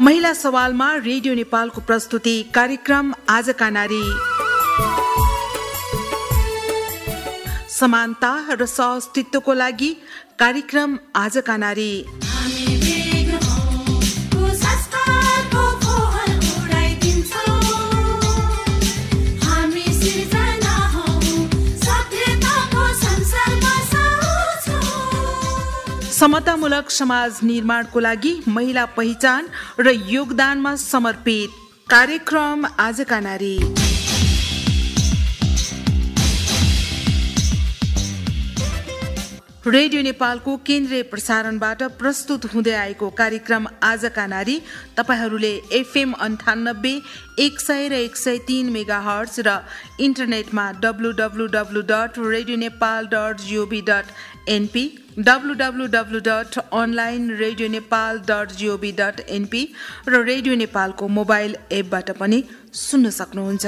महिला सवालमा रेडियो नेपालको प्रस्तुति कार्यक्रम आजका नारी। समानता र सहअस्तित्वको लागि कार्यक्रम आजका नारी। समतामूलक समाज निर्माणको लागि महिला पहिचान र योगदानमा समर्पित कार्यक्रम आजका नारी। रेडियो नेपालको केन्द्रीय प्रसारणबाट प्रस्तुत हुँदै आएको कार्यक्रम आजका नारी तपाईहरूले FM 98 100 र 103 मेगाहर्ट्ज र इन्टरनेटमा www.radionepal.gov.np www.onlineradionepal.gov.np र रेडियो नेपालको मोबाइल एपबाट पनि सुन्न सक्नुहुन्छ।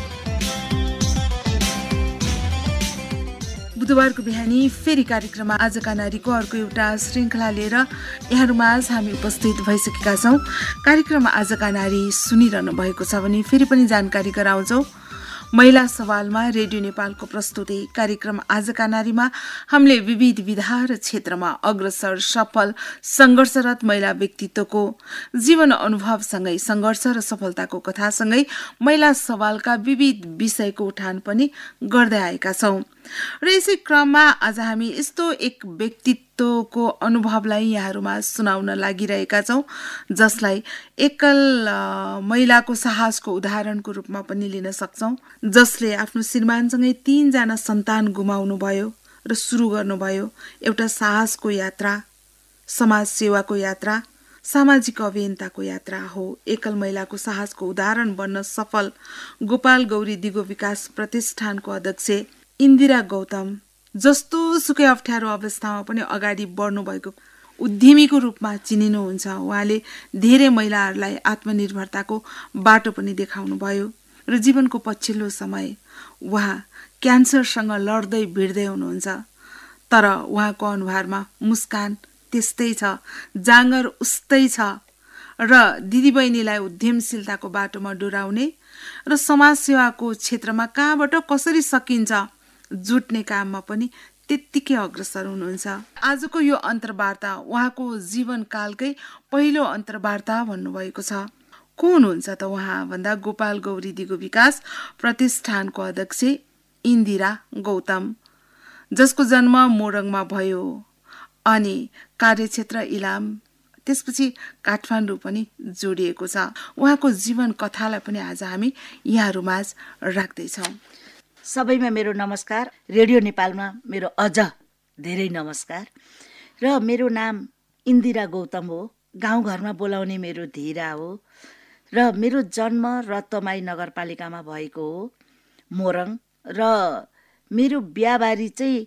बुधबारको बिहानी फेरि कार्यक्रममा आजका नारीको अर्को एउटा श्रृङ्खला लिएर यहाँहरूमाझ हामी उपस्थित भइसकेका छौँ। कार्यक्रममा आजका नारी सुनिरहनु भएको छ भने फेरि पनि जानकारी गराउँछौँ। महिला सवालमा रेडियो नेपालको प्रस्तुति कार्यक्रम आजका नारीमा हामीले विविध विधा र क्षेत्रमा अग्रसर सफल सङ्घर्षरत महिला व्यक्तित्वको जीवन अनुभवसँगै सङ्घर्ष र सफलताको कथासँगै महिला सवालका विविध विषयको उठान पनि गर्दै आएका छौँ। र यसै क्रममा आज हामी यस्तो एक व्यक्तित्वको अनुभवलाई यहाँहरूमा सुनाउन लागिरहेका छौँ जसलाई एकल महिलाको साहसको उदाहरणको रूपमा पनि लिन सक्छौँ, जसले आफ्नो श्रीमानसँगै 3 जना सन्तान गुमाउनु भयो र सुरु गर्नुभयो एउटा साहसको यात्रा, समाज सेवाको यात्रा, सामाजिक अभियन्ताको यात्रा हो। एकल महिलाको साहसको उदाहरण बन्न सफल गोपाल गौरी दिगो विकास प्रतिष्ठानको अध्यक्ष इन्दिरा गौतम जस्तो सुकै अप्ठ्यारो अवस्थामा पनि अगाडि बढ्नु भएको उद्यमीको रूपमा चिनिनुहुन्छ। उहाँले धेरै महिलाहरूलाई आत्मनिर्भरताको बाटो पनि देखाउनु भयो र जीवनको पछिल्लो समय उहाँ क्यान्सरसँग लड्दै भिड्दै हुनुहुन्छ। तर उहाँको अनुहारमा मुस्कान त्यस्तै छ, जाँगर उस्तै छ र दिदीबहिनीलाई उद्यमशीलताको बाटोमा डोराउने र समाज सेवाको क्षेत्रमा कहाँबाट कसरी सकिन्छ जुट्ने काममा पनि त्यत्तिकै अग्रसर हुनुहुन्छ। आजको यो अन्तर्वार्ता उहाँको जीवनकालकै पहिलो अन्तर्वार्ता भन्नुभएको छ। को हुनुहुन्छ त उहाँ भन्दा गोपाल गौरी दिगो विकास प्रतिष्ठानको अध्यक्ष इन्दिरा गौतम, जसको जन्म मोरङमा भयो अनि कार्यक्षेत्र इलाम त्यसपछि काठमाडौँ पनि जोडिएको छ। उहाँको जीवन कथालाई पनि आज हामी यहाँहरूमाझ राख्दैछौँ। सबैमा मेरो नमस्कार। रेडियो नेपालमा मेरो अझ धेरै नमस्कार। र मेरो नाम इन्दिरा गौतम हो। गाउँघरमा बोलाउने मेरो धीरा हो र मेरो जन्म रत्तमाई नगरपालिकामा भएको हो, मोरङ। र मेरो बिहाबारी चाहिँ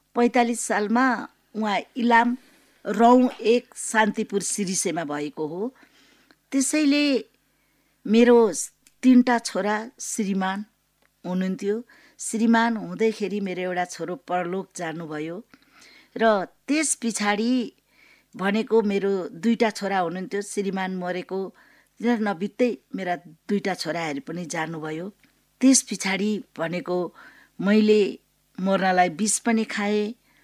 45 सालमा उहाँ इलाम रौँ 1 शान्तिपुर सिरिसेमा भएको हो। त्यसैले मेरो 3टा छोरा श्रीमान हुनुहुन्थ्यो। श्रीमान हुँदैखेरि मेरो एउटा छोरो परलोक जानुभयो र त्यस पछाडि भनेको मेरो 2टा छोरा हुनुहुन्थ्यो। श्रीमान मरेको तिनीहरू नबित्दै मेरा 2टा छोराहरू पनि जानुभयो। त्यस पछाडि भनेको मैले मर्नलाई विष पनि खाएँ,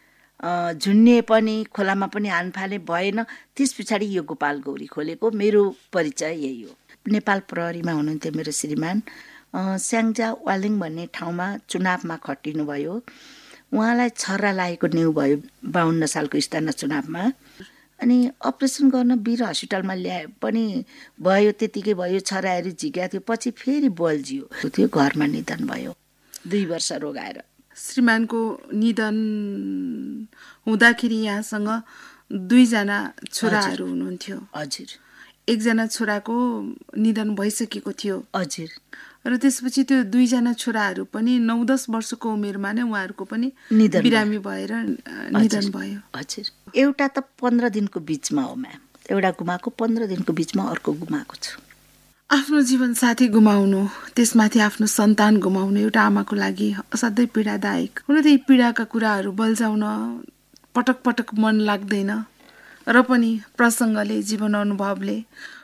झुन्ने पनि, खोलामा पनि हानफाले भएन। त्यस पछाडि यो गोपाल गौरी खोलेको मेरो परिचय यही हो। नेपाल प्रहरीमा हुनुहुन्थ्यो मेरो श्रीमान। स्याङ्जा वालिङ भन्ने ठाउँमा चुनावमा खटिनुभयो। उहाँलाई छर्रा लागेको न्यु भयो 52 सालको स्थानीय चुनावमा। अनि अपरेसन गर्न वीर हस्पिटलमा ल्याए पनि भयो, त्यतिकै भयो, छर्राहरू झिक्या थियो। पछि फेरि बल्झियो त्यो, घरमा निधन भयो 2 वर्ष रोगाएर। श्रीमानको निधन हुँदाखेरि यहाँसँग 2 जना छोराहरू हुनुहुन्थ्यो। हजुर। 1 जना छोराको निधन भइसकेको थियो। हजुर। र त्यसपछि त्यो 2 जना छोराहरू पनि 9-10 वर्षको उमेरमा नै उहाँहरूको पनि बिरामी भएर निधन भयो। हजुर। एउटा त 15 दिनको बिचमा हो म्याम। एउटा गुमाएको 15 दिनको बिचमा अर्को गुमाएको छु। आफ्नो जीवन साथी गुमाउनु, त्यसमाथि आफ्नो सन्तान गुमाउनु एउटा आमाको लागि असाध्यै पीडादायक। हुन त यी पीडाका कुराहरू बल्झाउन पटक पटक मन लाग्दैन र पनि प्रसङ्गले, जीवन अनुभवले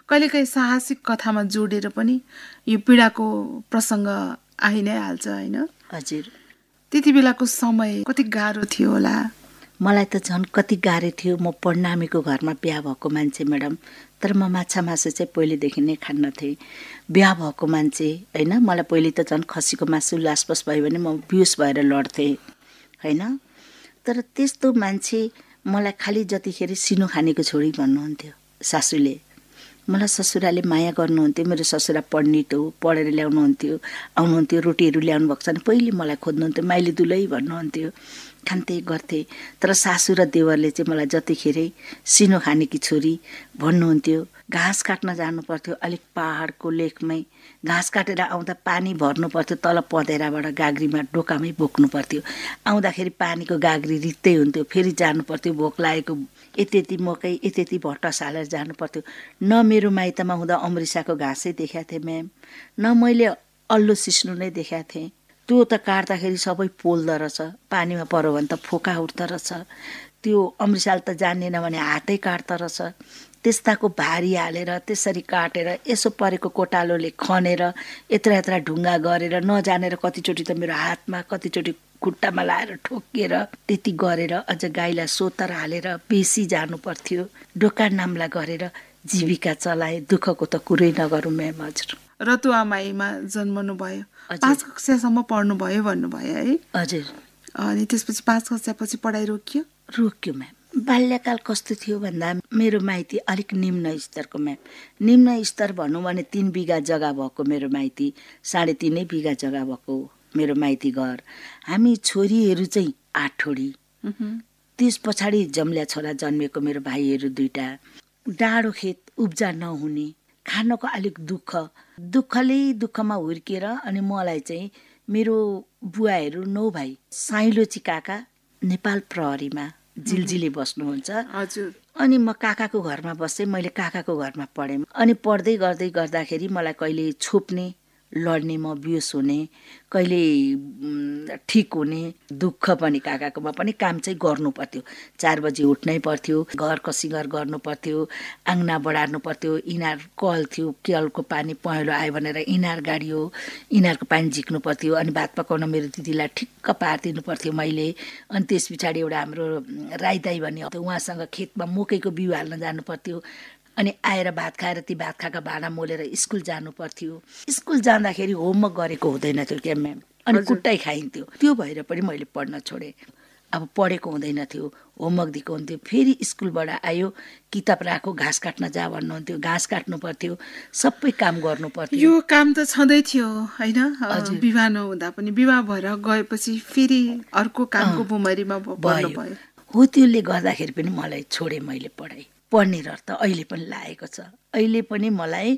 कहिलेकाहीँ साहसिक कथामा जोडेर पनि यो पीडाको प्रसङ्ग आइ नै हाल्छ होइन? हजुर। त्यति बेलाको समय कति गाह्रो थियो होला? मलाई त झन् कति गाह्रो थियो। म पढ्नामीको घरमा बिहा भएको मान्छे म्याडम, तर म माछा मासु चाहिँ पहिलेदेखि नै खान्न थिएँ। बिहा भएको मान्छे होइन, मलाई पहिले त झन् खसीको मासु लासपस भयो भने म बिहोस भएर लड्थेँ होइन। तर त्यस्तो मान्छे मलाई खालि जतिखेर सिनो खानेको छोडी भन्नुहुन्थ्यो सासूले। मलाई ससुराले माया गर्नुहुन्थ्यो। मेरो ससुरा पण्डित हो, पढेर ल्याउनुहुन्थ्यो, आउनुहुन्थ्यो, रोटीहरू ल्याउनु भएको छ भने पहिले मलाई खोज्नुहुन्थ्यो, माइली दुलै भन्नुहुन्थ्यो, खान्थे गर्थे। तर सासू र देवरले चाहिँ मलाई जतिखेरै सिनो खानेकी छोरी भन्नुहुन्थ्यो। घाँस काट्न जानु पर्थ्यो, अलिक पहाडको लेखमै घाँस काटेर आउँदा पानी भर्नु पर्थ्यो, तल पँधेराबाट गाग्रीमा डोकामै बोक्नु पर्थ्यो। आउँदाखेरि पानीको गाग्री रित्तै हुन्थ्यो, फेरि जानु पर्थ्यो। भोक लागेको यति मकै यति भट्टा सालेर जानु पर्थ्यो। न मेरो माइतमा हुँदा अमृसाको घाँसै देखाएको थिएँ म्याम, न मैले अल्लो सिस्नु नै देखाएको थिएँ। त्यो त काट्दाखेरि सबै पोल्दो रहेछ, पानीमा पऱ्यो भने त फोका उठ्दो रहेछ। त्यो अमृसाले त जान्दैन भने हातै काट्दो रहेछ। त्यस्ताको भारी हालेर त्यसरी काटेर यसो परेको कोटालोले खनेर यत्रा ढुङ्गा गरेर नजानेर कतिचोटि त मेरो हातमा कतिचोटि खुट्टामा लाएर ठोकिएर त्यति गरेर अझ गाईलाई सोतर हालेर बेसी जानु पर्थ्यो। दोकान नाम्ला गरेर जीविका चलाए। दुःखको त कुरै नगरौँ म्याम। हजुर। रतुवामाईमा जन्मनु भयो, 5 कक्षासम्म पढ्नुभयो भन्नुभयो है? हजुर। अनि त्यसपछि 5 कक्षापछि पढाइ रोकियो? रोक्यो म्याम। बाल्यकाल कस्तो थियो भन्दा मेरो माइती अलिक निम्न स्तरको म्याम। निम्न स्तर भनौँ भने 3 बिघा जग्गा भएको मेरो माइती, 3.5 बिघा जग्गा भएको मेरो माइती घर। हामी छोरीहरू चाहिँ 8 ठोडी। त्यस पछाडि जम्ल्या छोरा जन्मेको मेरो भाइहरू 2टा। डाँडो खेत, उब्जा नहुने, खानको अलिक दुःखमा हुर्किएर अनि मलाई चाहिँ मेरो बुवाहरू 9 भाइ, साइलोची काका नेपाल प्रहरीमा जिलजिले बस्नुहुन्छ। हजुर। अनि म काकाको घरमा बसेँ, मैले काकाको घरमा पढेँ। अनि पढ्दै गर्दाखेरि मलाई कहिले छोप्ने, लड्ने, म बिहोस हुने, कहिले ठिक हुने, दुःख पनि काकाकोमा पनि काम चाहिँ गर्नु पर्थ्यो। 4 बजी उठ्नै पर्थ्यो, घर कसिङ्गर गर्नु पर्थ्यो, आङ्गना बढार्नु पर्थ्यो। इनार कल थियो, कलको पानी पहेँलो आयो भनेर इनार गाडियो, इनारको पानी झिक्नु पर्थ्यो। अनि भात पकाउन मेरो दिदीलाई ठिक्क पारिदिनु पर्थ्यो मैले। अनि त्यस पछाडि एउटा हाम्रो राईदाई भन्ने उहाँसँग खेतमा मकैको बिउ हाल्न जानु पर्थ्यो। अनि आएर भात खाएर ती भात खाएका भाँडा मोलेर स्कुल जानु पर्थ्यो। स्कुल जाँदाखेरि होमवर्क गरेको हुँदैन थियो क्या म्याम, अनि कुट्टाइ खाइन्थ्यो। त्यो भएर पनि मैले पढ्न छोडेँ। अब पढेको हुँदैन थियो, होमवर्क दिएको हुन्थ्यो। फेरि स्कुलबाट आयो, किताब राखो, घाँस काट्न जा भन्नुहुन्थ्यो, घाँस काट्नु पर्थ्यो, सबै काम गर्नु पर्थ्यो। यो काम त छँदै थियो होइन? विवाह नहुँदा पनि विवाह भएर गएपछि फेरि अर्को कामको भुमरीमा पर्नु भयो। हो, त्यसले गर्दाखेरि पनि मलाई छोडेँ मैले पढाइ। पढ्ने रहर त अहिले पनि लागेको छ। अहिले पनि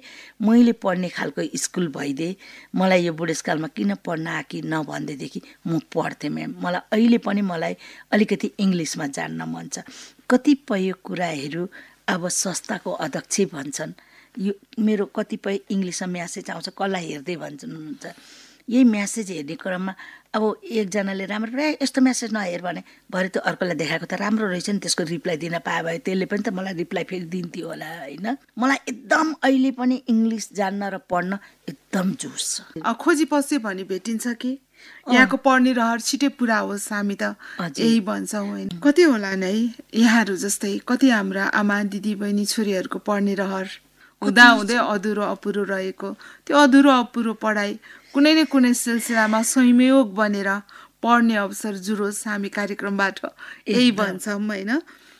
मैले पढ्ने खालको स्कुल भइदिए मलाई यो बुढेसकालमा किन पढ्न आकि नभन्दैदेखि म पढ्थेँ म्याम। मलाई अहिले पनि अलिकति इङ्ग्लिसमा जान्न मन छ। कतिपय कुराहरू अब संस्थाको अध्यक्ष भन्छन्, यो मेरो कतिपय इङ्ग्लिसमा म्यासेज आउँछ, कसलाई हेर्दै भन्नुहुन्छ। यही म्यासेज हेर्ने क्रममा अब एकजनाले राम्रो यस्तो म्यासेज नहेर भने भरे त्यो अर्कोलाई देखाएको त राम्रो रहेछ नि, त्यसको रिप्लाई दिन पाए भए त्यसले पनि त मलाई रिप्लाई फेरि दिन्थ्यो होला होइन। मलाई एकदम अहिले पनि इङ्ग्लिस जान्न र पढ्न एकदम जोस छ। खोजी पसे भने भेटिन्छ कि यहाँको पढ्ने रहर छिटै पुरा होस्, हामी त यही भन्छौँ होइन? कति होला नै यहाँहरू जस्तै कति हाम्रा आमा दिदी बहिनी छोरीहरूको पढ्ने रहर हुँदाहुँदै अधुरो अपुरो रहेको, त्यो अधुरो अपुरो पढाइ कुनै न कुनै सिलसिलामा संयोग बनेर पढ्ने अवसर जुरोस्, हामी कार्यक्रमबाट यही भन्छौँ होइन?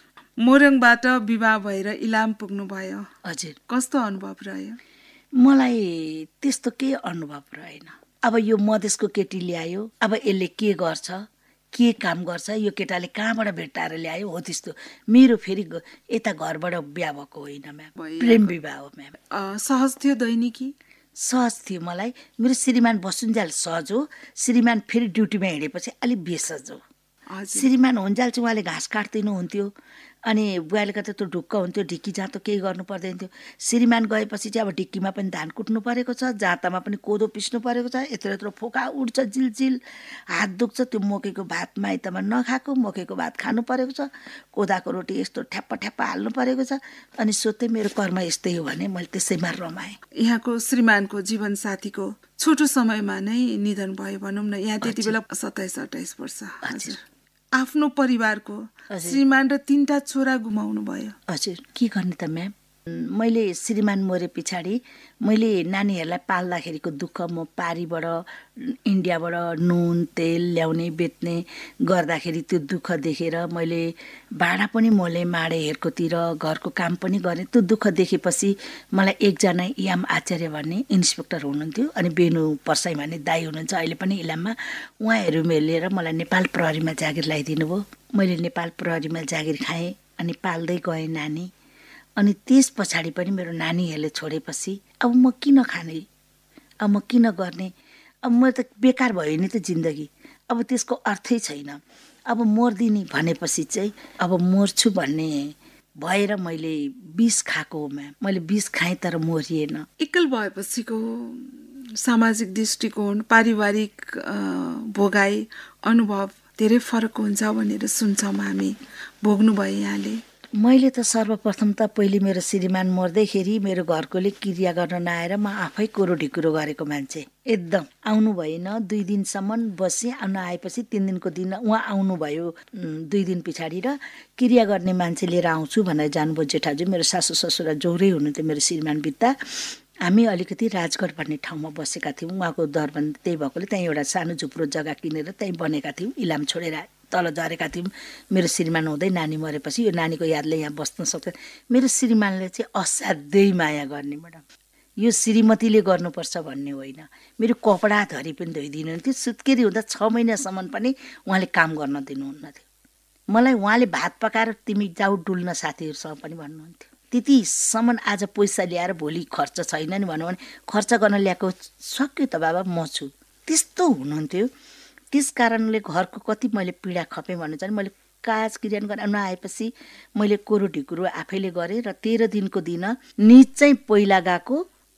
मोरङबाट विवाह भएर इलाम पुग्नु भयो। हजुर। कस्तो अनुभव रह्यो? मलाई त्यस्तो केही अनुभव रहेन। अब यो मधेसको केटी ल्यायो, अब यसले के गर्छ, के काम गर्छ, यो केटाले कहाँबाट भेट्टाएर ल्यायो हो त्यस्तो। मेरो फेरि यता घरबाट बिहा भएको होइन म्याम, प्रेम विवाह हो म्याम। सहज थियो दैनिकी? सहज थियो। मलाई मेरो श्रीमान बसुन्जेल सहज हो, श्रीमान फेरि ड्युटीमा हिँडेपछि अलिक बेसहज हो। श्रीमान हुन्जेल चाहिँ उहाँले घाँस काट्दिनु हुन्थ्यो, अनि बुहारीको त त्यो ढुक्क हुन्थ्यो, ढिक्की जाँतो केही गर्नु पर्दैन थियो। श्रीमान गएपछि चाहिँ अब ढिक्कीमा पनि धान कुट्नु परेको छ, जाँतामा पनि कोदो पिस्नु परेको छ, यत्रो यत्रो फोका उठ्छ, जिलजिल हात दुख्छ। त्यो मकैको भात माइतमा नखाएको, मकैको भात खानु परेको छ, कोदाको रोटी यस्तो ठ्याप्पा ठ्याप्पा हाल्नु परेको छ। अनि सोध्दै मेरो कर्म यस्तै हो भने मैले त्यसैमा रमाएँ। यहाँको श्रीमानको जीवन साथीको छोटो समयमा नै निधन भयो भनौँ न। यहाँ त्यति बेला 27-28 वर्ष। हजुर, आफ्नो परिवारको श्रीमान र 3टा छोरा गुमाउनु भयो। हजुर, के गर्ने त म्याम। मैले श्रीमान मरे पछाडि मैले नानीहरूलाई पाल्दाखेरिको दुःख, म पारीबाट इन्डियाबाट नुन तेल ल्याउने बेच्ने गर्दाखेरि त्यो दुःख देखेर मैले भाडा पनि मोले माडे हेर्कोतिर घरको काम पनि गरेँ। त्यो दुःख देखेपछि मलाई एकजना इयाम आचार्य भन्ने इन्सपेक्टर हुनुहुन्थ्यो, अनि बेनु पर्साई भन्ने दाई हुनुहुन्छ अहिले पनि इलाममा। उहाँहरू मिलेर मलाई नेपाल प्रहरीमा जागिर लगाइदिनु भयो। मैले नेपाल प्रहरीमा जागिर खाएँ, अनि पाल्दै गएँ नानी। अनि त्यस पछाडि पनि मेरो नानीहरूले छोडेपछि अब म किन खाने, अब म किन गर्ने, अब म त बेकार भयो नि त जिन्दगी। अब त्यसको अर्थै छैन। अब मर्दिनी भनेपछि चाहिँ अब मर्छु भन्ने भएर मैले विष खाएको हो म्याम। मैले विष खाएँ तर मरिएन। एक्ल भएपछिको सामाजिक दृष्टिकोण, पारिवारिक भोगाई अनुभव धेरै फरक हुन्छ भनेर सुन्छौँ हामी। भोग्नु भयो यहाँले। मैले त सर्वप्रथम त पहिले मेरो श्रीमान मर्दैखेरि मेरो घरकोले क्रिया गर्न नआएर म आफै कोरो ढिकुरो गरेको मान्छे। एकदम आउनु भएन, 2 दिनसम्म बसेँ। नआएपछि 3 दिनको दिन उहाँ आउनुभयो 2 दिन पछाडि, र क्रिया गर्ने मान्छे लिएर आउँछु भनेर जानुभयो जेठाजु। मेरो सासू ससुरा जोरै हुनुहुन्थ्यो मेरो श्रीमान बित्ता। हामी अलिकति राजगढ भन्ने ठाउँमा बसेका थियौँ। उहाँको दरबन्दी त्यही भएकोले त्यहीँ एउटा सानो झुप्रो जग्गा किनेर त्यहीँ बनेका थियौँ। इलाम छोडेर तल झरेका थियौँ। मेरो श्रीमान हुँदै नानी मरेपछि यो नानीको यादले यहाँ बस्न सक्दैन। मेरो श्रीमानले चाहिँ असाध्यै माया गर्ने म्याडम। यो श्रीमतीले गर्नुपर्छ भन्ने होइन। मेरो कपडा धरी पनि धोइदिनुहुन्थ्यो। सुत्केरी हुँदा 6 महिनासम्म पनि उहाँले काम गर्न दिनुहुन्न थियो मलाई। उहाँले भात पकाएर तिमी जाऊ डुल्न साथीहरूसँग पनि भन्नुहुन्थ्यो। त्यतिसम्म आज पैसा ल्याएर भोलि खर्च छैन नि भनौँ भने खर्च गर्न ल्याएको सक्यो त बाबा म छु, त्यस्तो हुनुहुन्थ्यो। त्यस कारणले घरको कति मैले पीडा खपेँ भन्नु चाहिँ मैले काज क्रियान गर्न नआएपछि मैले कोरो ढिकुरो आफैले गरेँ। र 13 दिनको दिन निज चाहिँ पहिला गएको,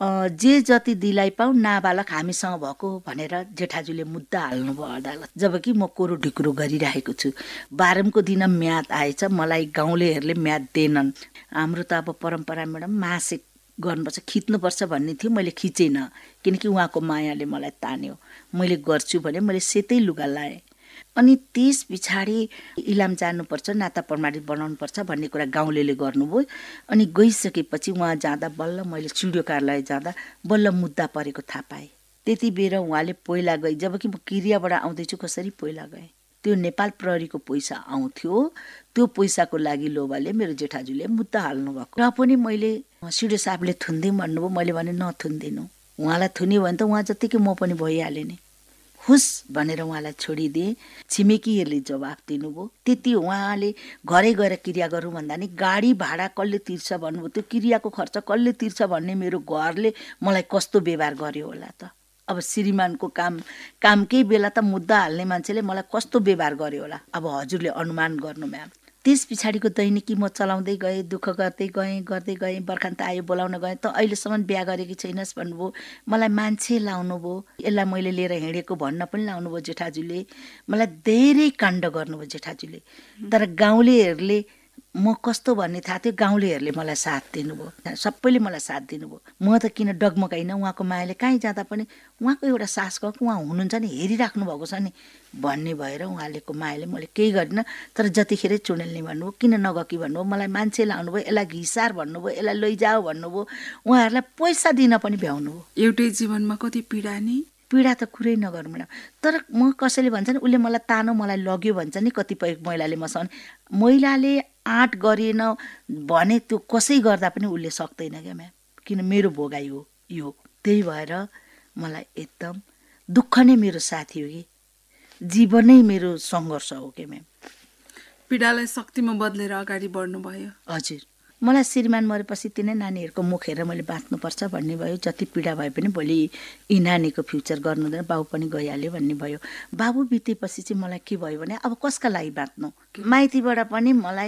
जे जति दिलाइ पाऊ नाबालक हामीसँग भएको भनेर जेठाजुले मुद्दा हाल्नुभयो अदालत। जबकि म कोरो ढिकुरो गरिरहेको छु। 12 दिन म्याद आएछ, मलाई गाउँलेहरूले म्याद दिएनन्। हाम्रो त अब परम्परा म्याडम मासिक गर्नुपर्छ, खिच्नुपर्छ भन्ने थियो। मैले खिचेन किनकि उहाँको मायाले मलाई तान्यो। मैले गर्छु भने मैले सेतै लुगा लाएँ। अनि त्यस पछाडि इलाम जानुपर्छ, नाता प्रमाणित बनाउनुपर्छ भन्ने कुरा गाउँलेले गर्नुभयो। अनि गइसकेपछि उहाँ जाँदा बल्ल मैले सिडिओ कार्यालय जाँदा बल्ल मुद्दा परेको थाहा पाएँ। त्यति बेर उहाँले पहिला गए, जबकि म क्रियाबाट आउँदैछु कसरी पहिला गएँ। त्यो नेपाल प्रहरीको पैसा आउँथ्यो, त्यो पैसाको लागि लोभाले मेरो जेठाजुले मुद्दा हाल्नुभएको। र पनि मैले सिडिओ साहबले थुन्दिउँ भन्नुभयो। मैले भने नथुन्दिनु, उहाँलाई थुन्यो भने त उहाँ जत्तिकै म पनि भइहालेँ नि, हुस् भनेर उहाँलाई छोडिदिएँ। छिमेकीहरूले जवाफ दिनुभयो। त्यति उहाँले घरै गएर क्रिया गरौँ भन्दा नि गाडी भाडा कसले तिर्छ भन्नुभयो। त्यो क्रियाको खर्च कसले तिर्छ भन्ने मेरो घरले मलाई कस्तो व्यवहार गर्यो होला त। अब श्रीमानको कामकै बेला त मुद्दा हाल्ने मान्छेले मलाई कस्तो व्यवहार गर्यो होला, अब हजुरले अनुमान गर्नु म्याम। त्यस पछाडिको दैनिकी म चलाउँदै गएँ, दुःख गर्दै गएँ। बर्खान्त आयो, बोलाउन गएँ त अहिलेसम्म बिहा गरेकी छैनस् भन्नुभयो। मलाई मान्छे लाउनु भयो, यसलाई मैले लिएर हिँडेको भन्न पनि लाउनु भयो जेठाजुले। मलाई धेरै काण्ड गर्नुभयो जेठाजुले। तर गाउँलेहरूले म कस्तो भन्ने थाहा थियो, गाउँलेहरूले मलाई साथ दिनुभयो, सबैले मलाई साथ दिनुभयो। म त किन डगमगाइन, उहाँको मायाले कहीँ जाँदा पनि उहाँको एउटा सास गएको उहाँ हुनुहुन्छ नि, हेरिराख्नु भएको छ नि भन्ने भएर उहाँलेको मायाले मैले केही गरिनँ। तर जतिखेर चुडेल्ने भन्नुभयो, किन नगकी भन्नुभयो, मलाई मान्छे लाउनु भयो, यसलाई घिसार भन्नुभयो, यसलाई लैजाऊ भन्नुभयो। उहाँहरूलाई पैसा दिन पनि भ्याउनु भयो। एउटै जीवनमा कति पीडा नि। पीडा त कुरै नगर्नु म्याडम। तर म कसैले भन्छ नि उसले मलाई तानो मलाई लग्यो भन्छ नि कतिपय महिलाले मसँग। महिलाले आँट गरिएन भने त्यो कसै गर्दा पनि उसले सक्दैन क्या म्याम, किन मेरो भोगाइ हो यो। त्यही भएर मलाई एकदम दुःख नै मेरो साथी हो कि जीवनै मेरो सङ्घर्ष हो क्या म्याम। पीडालाई शक्तिमा बदलेर अगाडि बढ्नु भयो। हजुर, मलाई श्रीमान मरेपछि तिनै नानीहरूको मुख हेरेर मैले बाँच्नुपर्छ भन्ने भयो। जति पीडा भए पनि भोलि यी नानीको फ्युचर गर्नु हुँदैन, बाबु पनि गइहाल्यो भन्ने भयो। बाबु बितेपछि चाहिँ मलाई के भयो भने अब कसका लागि बाँच्नु। माइतीबाट पनि मलाई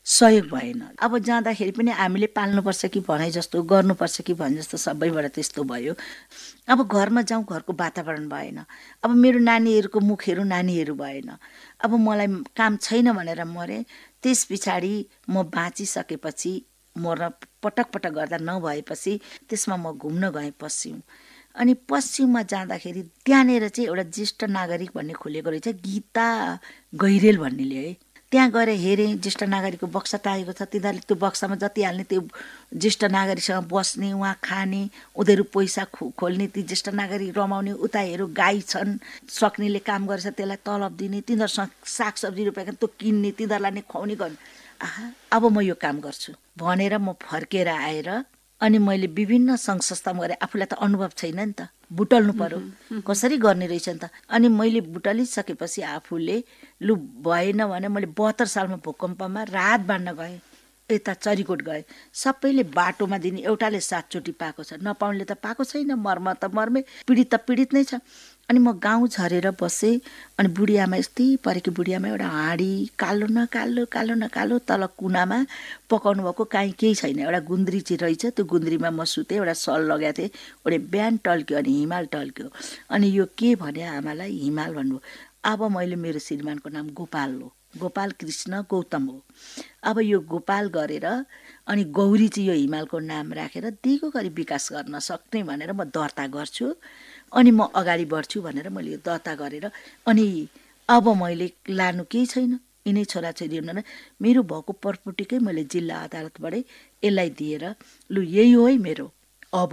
सहयोग भएन। अब जाँदाखेरि पनि हामीले पाल्नुपर्छ कि भने जस्तो, गर्नुपर्छ कि भने जस्तो सबैबाट त्यस्तो भयो। अब घरमा जाउँ, घरको वातावरण भएन। अब मेरो नानीहरूको मुखहरू नानीहरू भएन। अब मलाई काम छैन भनेर मरेँ। त्यस पछाडि म बाँचिसकेपछि, मर्न पटक पटक गर्दा नभएपछि त्यसमा म घुम्न गएँ पश्चिम। अनि पश्चिममा जाँदाखेरि त्यहाँनिर चाहिँ एउटा ज्येष्ठ नागरिक भन्ने खुलेको रहेछ, गीता गैरेल भन्नेले है। त्यहाँ गएर हेरेँ, ज्येष्ठ नागरिकको बक्सा टाँगेको छ। तिनीहरूले त्यो बक्सामा जति हाल्ने त्यो ज्येष्ठ नागरिकसँग बस्ने, उहाँ खाने, उनीहरू पैसा खोल्ने, ती ज्येष्ठ नागरिक रमाउने। उता हेरौँ, गाई छन्, सक्नेले काम गरेछ त्यसलाई तलब दिने, तिनीहरूसँग सागसब्जी रोपेर त्यो किन्ने, तिनीहरूलाई नै खुवाउने गर्ने। आहा, अब म यो काम गर्छु भनेर म फर्केर आएर अनि मैले विभिन्न सङ्घ संस्थामा गरेँ। आफूलाई त अनुभव छैन नि त, बुटल्नु पर्यो, कसरी गर्ने रहेछ नि त। अनि मैले बुटलिसकेपछि आफूले लु भएन भने मैले 72 सालमा भूकम्पमा राहत बाँड्न गएँ। यता चरीकोट गएँ। सबैले बाटोमा दिने, एउटाले 7 चोटि पाएको छ, नपाउनेले त पाएको छैन। मर्म त मर्मे, पीडित त पीडित नै छ। अनि म गाउँ झरेर बसेँ। अनि बुढियामा, यस्तै परेकी बुढियामा एउटा हाँडी कालो न कालो, कालो न कालो, तल कुनामा पकाउनु भएको काहीँ केही छैन। एउटा गुन्द्री चाहिँ रहेछ, त्यो गुन्द्रीमा म सुतेँ, एउटा सल लगाएको थिएँ। एउटा बिहान टल्क्यो, अनि हिमाल टल्क्यो। अनि यो के भने आमालाई, हिमाल भन्नुभयो। अब मैले, मेरो श्रीमानको नाम गोपाल हो, गोपाल कृष्ण गौतम हो। अब यो गोपाल गरेर अनि गौरी चाहिँ यो हिमालको नाम राखेर दिगो गरी विकास गर्न सक्ने भनेर म दर्ता गर्छु। अनि म अगाडि बढ्छु भनेर मैले यो दर्ता गरेर अनि अब मैले लानु केही छैन। यिनै छोराछोरी हुन मेरो भएको प्रपर्टीकै मैले जिल्ला अदालतबाटै यसलाई दिएर लु यही हो है मेरो अब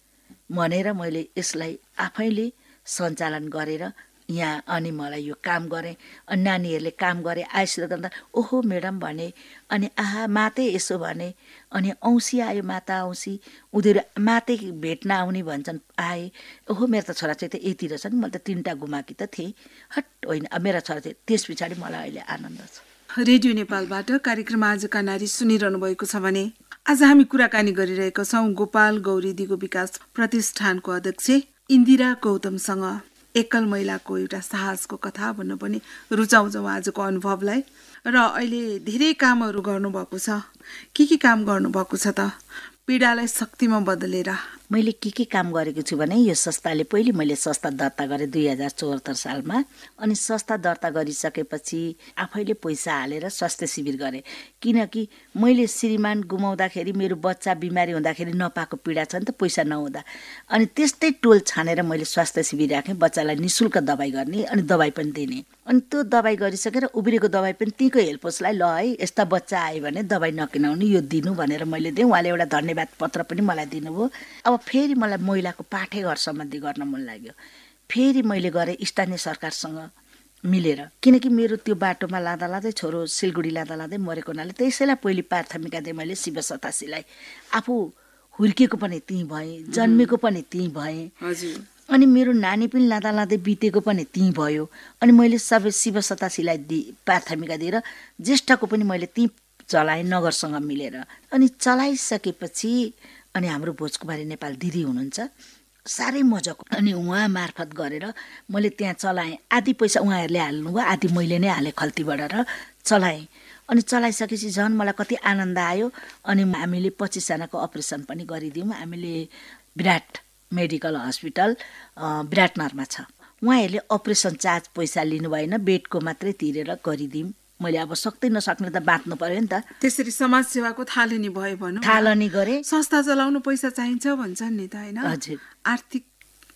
भनेर मैले यसलाई आफैले सञ्चालन गरेर यहाँ अनि मलाई यो काम गरेँ। अनि नानीहरूले काम गरे, आइसित गर्दा ओहो म्याडम भने, अनि आहा माते यसो भने। अनि औँसी आयो, माता औँसी, उनीहरू माते भेट्न आउने भन्छन्, आए। ओहो मेरो त छोराछोरी त यति रहेछ नि, मैले त 3टा गुमाकी त थिएँ। हट होइन, मेरा छोराछोरी। त्यस पछाडि मलाई अहिले आनन्द छ। रेडियो नेपालबाट कार्यक्रम आजका नारी सुनिरहनु भएको छ भने आज हामी कुराकानी गरिरहेका छौँ गोपाल गौरी दिगो विकास प्रतिष्ठानको अध्यक्ष इन्दिरा गौतमसँग। एकल महिलाको एउटा साहसको कथा भन्न पनि रुचाउँछौँ आजको अनुभवलाई। र अहिले धेरै कामहरू गर्नुभएको छ। के काम गर्नुभएको छ त? पीडालाई शक्तिमा बदलेर मैले के काम गरेको छु भने यो संस्थाले पहिले मैले संस्था दर्ता गरेँ 2074 सालमा। अनि संस्था दर्ता गरिसकेपछि आफैले पैसा हालेर स्वास्थ्य शिविर गरेँ। किनकि मैले श्रीमान गुमाउँदाखेरि, मेरो बच्चा बिमारी हुँदाखेरि नपाएको पीडा छ नि त पैसा नहुँदा। अनि त्यस्तै टोल छानेर मैले स्वास्थ्य शिविर राखेँ, बच्चालाई निःशुल्क दबाई गर्ने अनि दबाई पनि दिने। अनि त्यो दबाई गरिसकेर उब्रेको दबाई पनि तीको हेल्पोसलाई ल है यस्ता बच्चा आयो भने दबाई नकिनाउनु, यो दिनु भनेर मैले दिएँ। उहाँले एउटा धन्यवाद पत्र पनि मलाई दिनुभयो। अब फेरि मलाई महिलाको पाठेघर सम्बन्धी गर्न मन लाग्यो। फेरि मैले गरेँ स्थानीय सरकारसँग मिलेर, किनकि मेरो त्यो बाटोमा लाँदा लाँदै छोरो सिलगढी लाँदा लाँदै मरेको हुनाले त्यसैलाई पहिले प्राथमिकता दिएँ मैले शिव सतासीलाई। आफू हुर्किएको पनि त्यहीँ भएँ, जन्मेको पनि त्यहीँ भएँ। अनि मेरो नानी पनि लाँदा लाँदै बितेको पनि त्यहीँ भयो। अनि मैले सबै शिव सतासीलाई प्राथमिकता दिएर ज्येष्ठको पनि मैले त्यहीँ चलाएँ नगरसँग मिलेर। अनि चलाइसकेपछि अनि हाम्रो भोजकुमारी नेपाल दिदी हुनुहुन्छ, साह्रै मजाको। अनि उहाँ मार्फत गरेर मैले त्यहाँ चलाएँ। आधी पैसा उहाँहरूले हाल्नुभयो, आधी मैले नै हालेँ खल्तीबाट र चलाएँ। अनि चलाइसकेपछि झन् मलाई कति आनन्द आयो। अनि हामीले 25 जनाको अपरेसन पनि गरिदियौँ। हामीले विराट मेडिकल हस्पिटल विराटनगरमा छ। उहाँहरूले अपरेसन चार्ज पैसा लिनु भएन, बेडको मात्रै तिरेर गरिदियौँ। मैले अब सक्दै नसक्ने त बाँच्नु पर्यो नि त। त्यसरी समाज सेवाको थालनी भयो भनौँ, थालनी गरे। संस्था चलाउनु पैसा चाहिन्छ भन्छन् नि त, होइन? हजुर। आर्थिक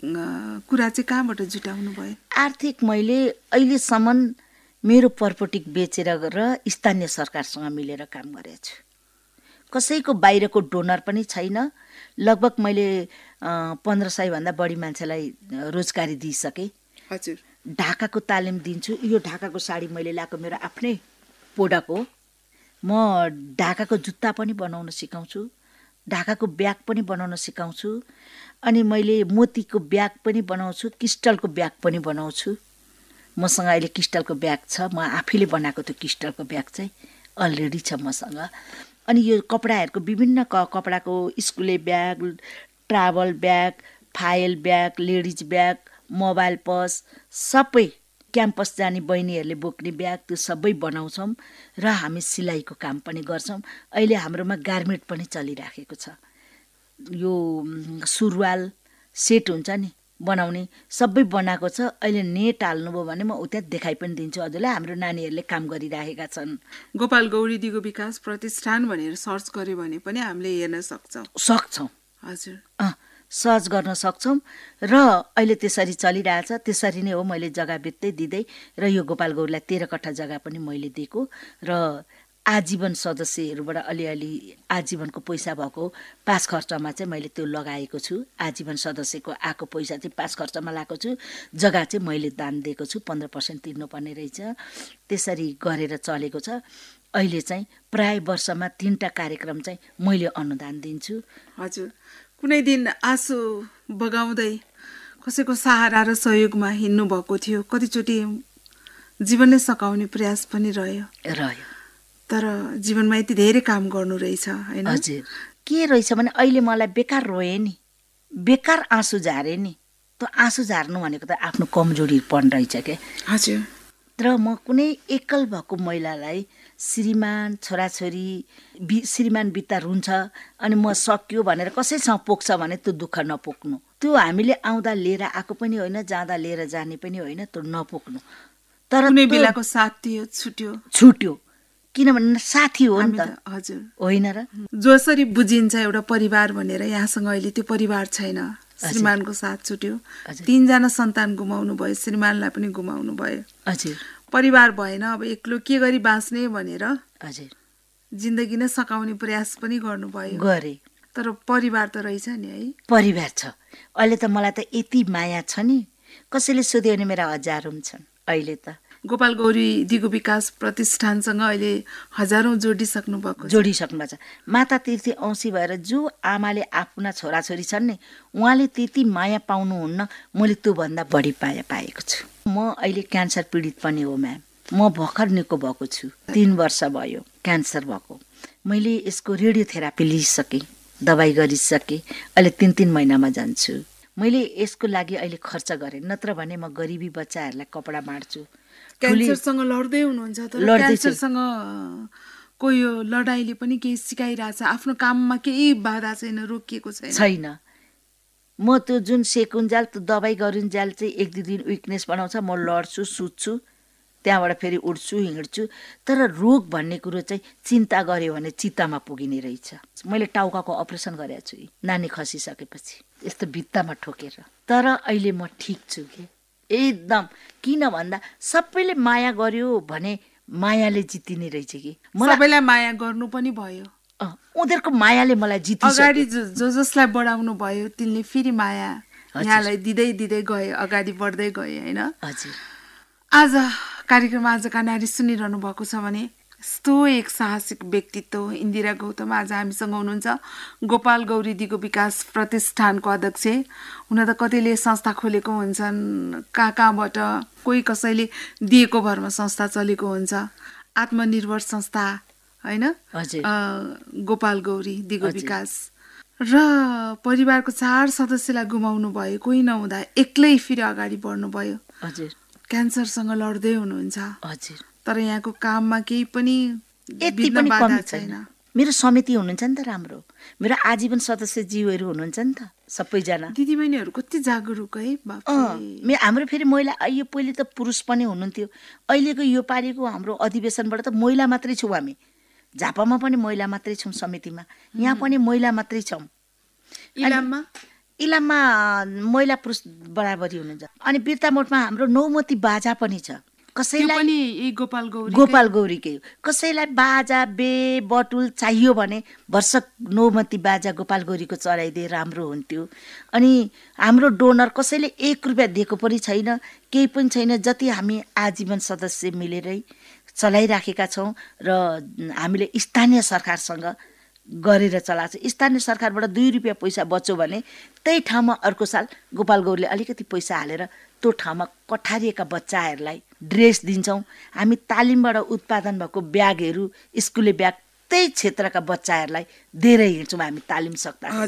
कुरा चाहिँ कहाँबाट जुटाउनु भयो? आर्थिक मैले अहिलेसम्म मेरो प्रपर्टी बेचेर र स्थानीय सरकारसँग मिलेर काम गरेको छु। कसैको बाहिरको डोनर पनि छैन। लगभग मैले 1500 भन्दा बढी मान्छेलाई रोजगारी दिइसकेँ। हजुर। ढाकाको तालिम दिन्छु। यो ढाकाको साडी मैले ल्याएको मेरो आफ्नै प्रोडक्ट हो। म ढाकाको जुत्ता पनि बनाउन सिकाउँछु, ढाकाको ब्याग पनि बनाउन सिकाउँछु। अनि मैले मोतीको ब्याग पनि बनाउँछु, क्रिस्टलको ब्याग पनि बनाउँछु। मसँग अहिले क्रिस्टलको ब्याग छ, म आफैले बनाएको त्यो क्रिस्टलको ब्याग चाहिँ अलरेडी छ मसँग। अनि यो कपडाहरूको विभिन्न कपडाको स्कुले bag, travel bag, file bag, ladies bag, mobile purse सबै क्याम्पस जाने बहिनीहरूले बोक्ने ब्याग त्यो सबै बनाउँछौँ र हामी सिलाइको काम पनि गर्छौँ। अहिले हाम्रोमा गार्मेन्ट पनि चलिराखेको छ। यो सुरुवाल सेट हुन्छ नि बनाउने सबै बनाएको छ। अहिले नेट हाल्नुभयो भने म उता देखाइ पनि दिन्छु हजुरलाई। हाम्रो नानीहरूले काम गरिराखेका छन्। गोपाल गौरी दिगो विकास प्रतिष्ठान भनेर सर्च गर्यो भने पनि हामीले हेर्न सक्छौँ। हजुर सर्च गर्न सक्छौँ र अहिले त्यसरी चलिरहेछ। त्यसरी नै हो मैले जग्गा बेच्दै दिँदै र यो गोपाल गौरीलाई 13 कट्ठा जग्गा पनि मैले दिएको र आजीवन सदस्यहरूबाट अलिअलि आजीवनको पैसा भएको पास खर्चमा चाहिँ मैले त्यो लगाएको छु। आजीवन सदस्यको आएको पैसा चाहिँ पास खर्चमा लगाएको छु। जग्गा चाहिँ मैले दान दिएको छु, 15% तिर्नुपर्ने रहेछ। त्यसरी गरेर चलेको छ। अहिले चाहिँ प्राय वर्षमा 3टा कार्यक्रम चाहिँ मैले अनुदान दिन्छु। हजुर कुनै दिन आँसु बगाउँदै कसैको सहारा र सहयोगमा हिँड्नु भएको थियो, कतिचोटि जीवन नै सकाउने प्रयास पनि रह्यो, तर जीवनमा यति धेरै काम गर्नु रहेछ हैन? हजुर के रहेछ भने अहिले मलाई बेकार रोए नि, बेकार आँसु झारे नि। त्यो आँसु झार्नु भनेको त आफ्नो कमजोरी पनि रहेछ के। हजुर तर म कुनै एकल भएको महिलालाई श्रीमान छोराछोरी श्रीमान बित्ता रुन्छ अनि म सक्यो भनेर कसैसँग पोख्छ भने त्यो दुःख नपोक्नु। त्यो हामीले आउँदा लिएर आएको पनि होइन, जाँदा लिएर जाने पनि होइन, त्यो नपोक्नु। तर कुनै बेलाको साथ थियो छुट्यो किनभने साथी हो नि त। हजुर होइन र जसरी बुझिन्छ एउटा परिवार भनेर यहाँसँग अहिले त्यो परिवार छैन। श्रीमानको साथ छुट्यो, 3 जना सन्तान गुमाउनु भयो, श्रीमानलाई पनि गुमाउनु भयो। हजुर परिवार भएन, अब एक्लो के गरी बाँच्ने भनेर हजुर जिन्दगी नै सकाउने प्रयास पनि गर्नुभयो। गरे तर परिवार त रहेछ नि है। परिवार छ। अहिले त मलाई त यति माया छ नि, कसैले सोध्यो भने मेरा हजारौं छन्। अहिले त गोपाल गौरी दिगो विकास प्रतिष्ठानसँग अहिले हजारौं जोडिसक्नु भएको छ। माता तीर्थी औँसी भएर जो आमाले आफ्ना छोराछोरी छन् नि उहाँले त्यति माया पाउनुहुन्न, मैले त्योभन्दा बढी माया पाएको छु। म अहिले क्यान्सर पीडित पनि हो म्याम। म भर्खर निको भएको छु, 3 वर्ष भयो क्यान्सर भएको। मैले यसको रेडियोथेरापी लिइसकेँ, दबाई गरिसकेँ। अहिले 3-3 महिनामा जान्छु। मैले यसको लागि अहिले खर्च गरेँ, नत्र भने म गरिबी बच्चाहरूलाई कपडा बाँड्छु। क्यान्सरसँग लड्दै हुनुहुन्छ, तर क्यान्सरसँग को यो लडाइँले पनि केही सिकाइरहेछ? आफ्नो काममा केही बाधा छैन, रोकिएको छैन? म त्यो जुन सेकुन्जाल त्यो दबाई गरिन्जाल चाहिँ 1-2 दिन विकनेस बनाउँछ, म लड्छु, सुत्छु, त्यहाँबाट फेरि उठ्छु, हिँड्छु। तर रोग भन्ने कुरो चाहिँ चिन्ता गर्यो भने चित्तामा पुगिने रहेछ। मैले टाउकाको अपरेसन गरेको छु नानी खसिसकेपछि, यस्तो भित्तामा ठोकेर। तर अहिले म ठिक छु के एकदम। किन भन्दा सबैले माया गर्यो भने मायाले जितिने रहेछ कि। सबैलाई माया गर्नु पनि भयो, उनीहरूको मायाले मलाई जितिसक्यो। अगाडि जसलाई बढाउनु भयो तिनले फेरि माया यहाँलाई दिँदै दिँदै गए, अगाडि बढ्दै गए हैन? हजुर आज कार्यक्रम आजका नारी सुनिरहनु भएको छ भने यस्तो एक साहसिक व्यक्तित्व इन्दिरा गौतम आज हामीसँग हुनुहुन्छ। गोपाल गौरी दिगो विकास प्रतिष्ठानको अध्यक्ष। हुन त कतिले संस्था खोलेको हुन्छन्, कहाँबाट कोही कसैले दिएको भरमा संस्था चलेको हुन्छ, आत्मनिर्भर संस्था हैन? गोपाल गौरी दिगो विकास। र परिवारको 4 सदस्यलाई गुमाउनु भयो, कोही नहुँदा एक्लै फेरि अगाडि बढ्नु भयो। हजुर क्यान्सरसँग लड्दै हुनुहुन्छ। हजुर तर यहाँको काममा केही पनि यति पनि कमी छैन। मेरो समिति हुनुहुन्छ नि त राम्रो, मेरो आजीवन सदस्य जीवहरू हुनुहुन्छ नि त सबैजना। दिदीबहिनीहरू कति जागरुक है। हाम्रो फेरि महिला, यो पहिले त पुरुष पनि हुनुहुन्थ्यो, अहिलेको यो पालिको हाम्रो अधिवेशनबाट त महिला मात्रै छौँ हामी। झापामा पनि महिला मात्रै छौँ समितिमा, यहाँ पनि महिला मात्रै छौँ। इलाममा महिला पुरुष बराबरी हुनुहुन्छ। अनि बिर्तामोडमा हाम्रो नौमती बाजा पनि छ। कसैलाई गोपाल गौरीकै कसैलाई बाजा बटुल चाहियो भने वर्षक नौमती बाजा गोपाल गौरीको चढाइदिए राम्रो हुन्थ्यो। अनि हाम्रो डोनर कसैले 1 रुपियाँ दिएको पनि छैन, केही पनि छैन। जति हामी आजीवन सदस्य मिलेरै चलाइराखेका छौँ र हामीले स्थानीय सरकारसँग गरेर चलाएको छ। स्थानीय सरकारबाट 2 रुपियाँ पैसा बच्यो भने त्यही ठाउँमा अर्को साल गोपाल गौरीले अलिकति पैसा हालेर त्यो ठाउँमा कठारिएका बच्चाहरूलाई ड्रेस दिन्छौँ। हामी तालिमबाट उत्पादन भएको ब्यागहरू, स्कुले ब्याग त्यही क्षेत्रका बच्चाहरूलाई दिएर हिँड्छौँ हामी तालिम सक्दा।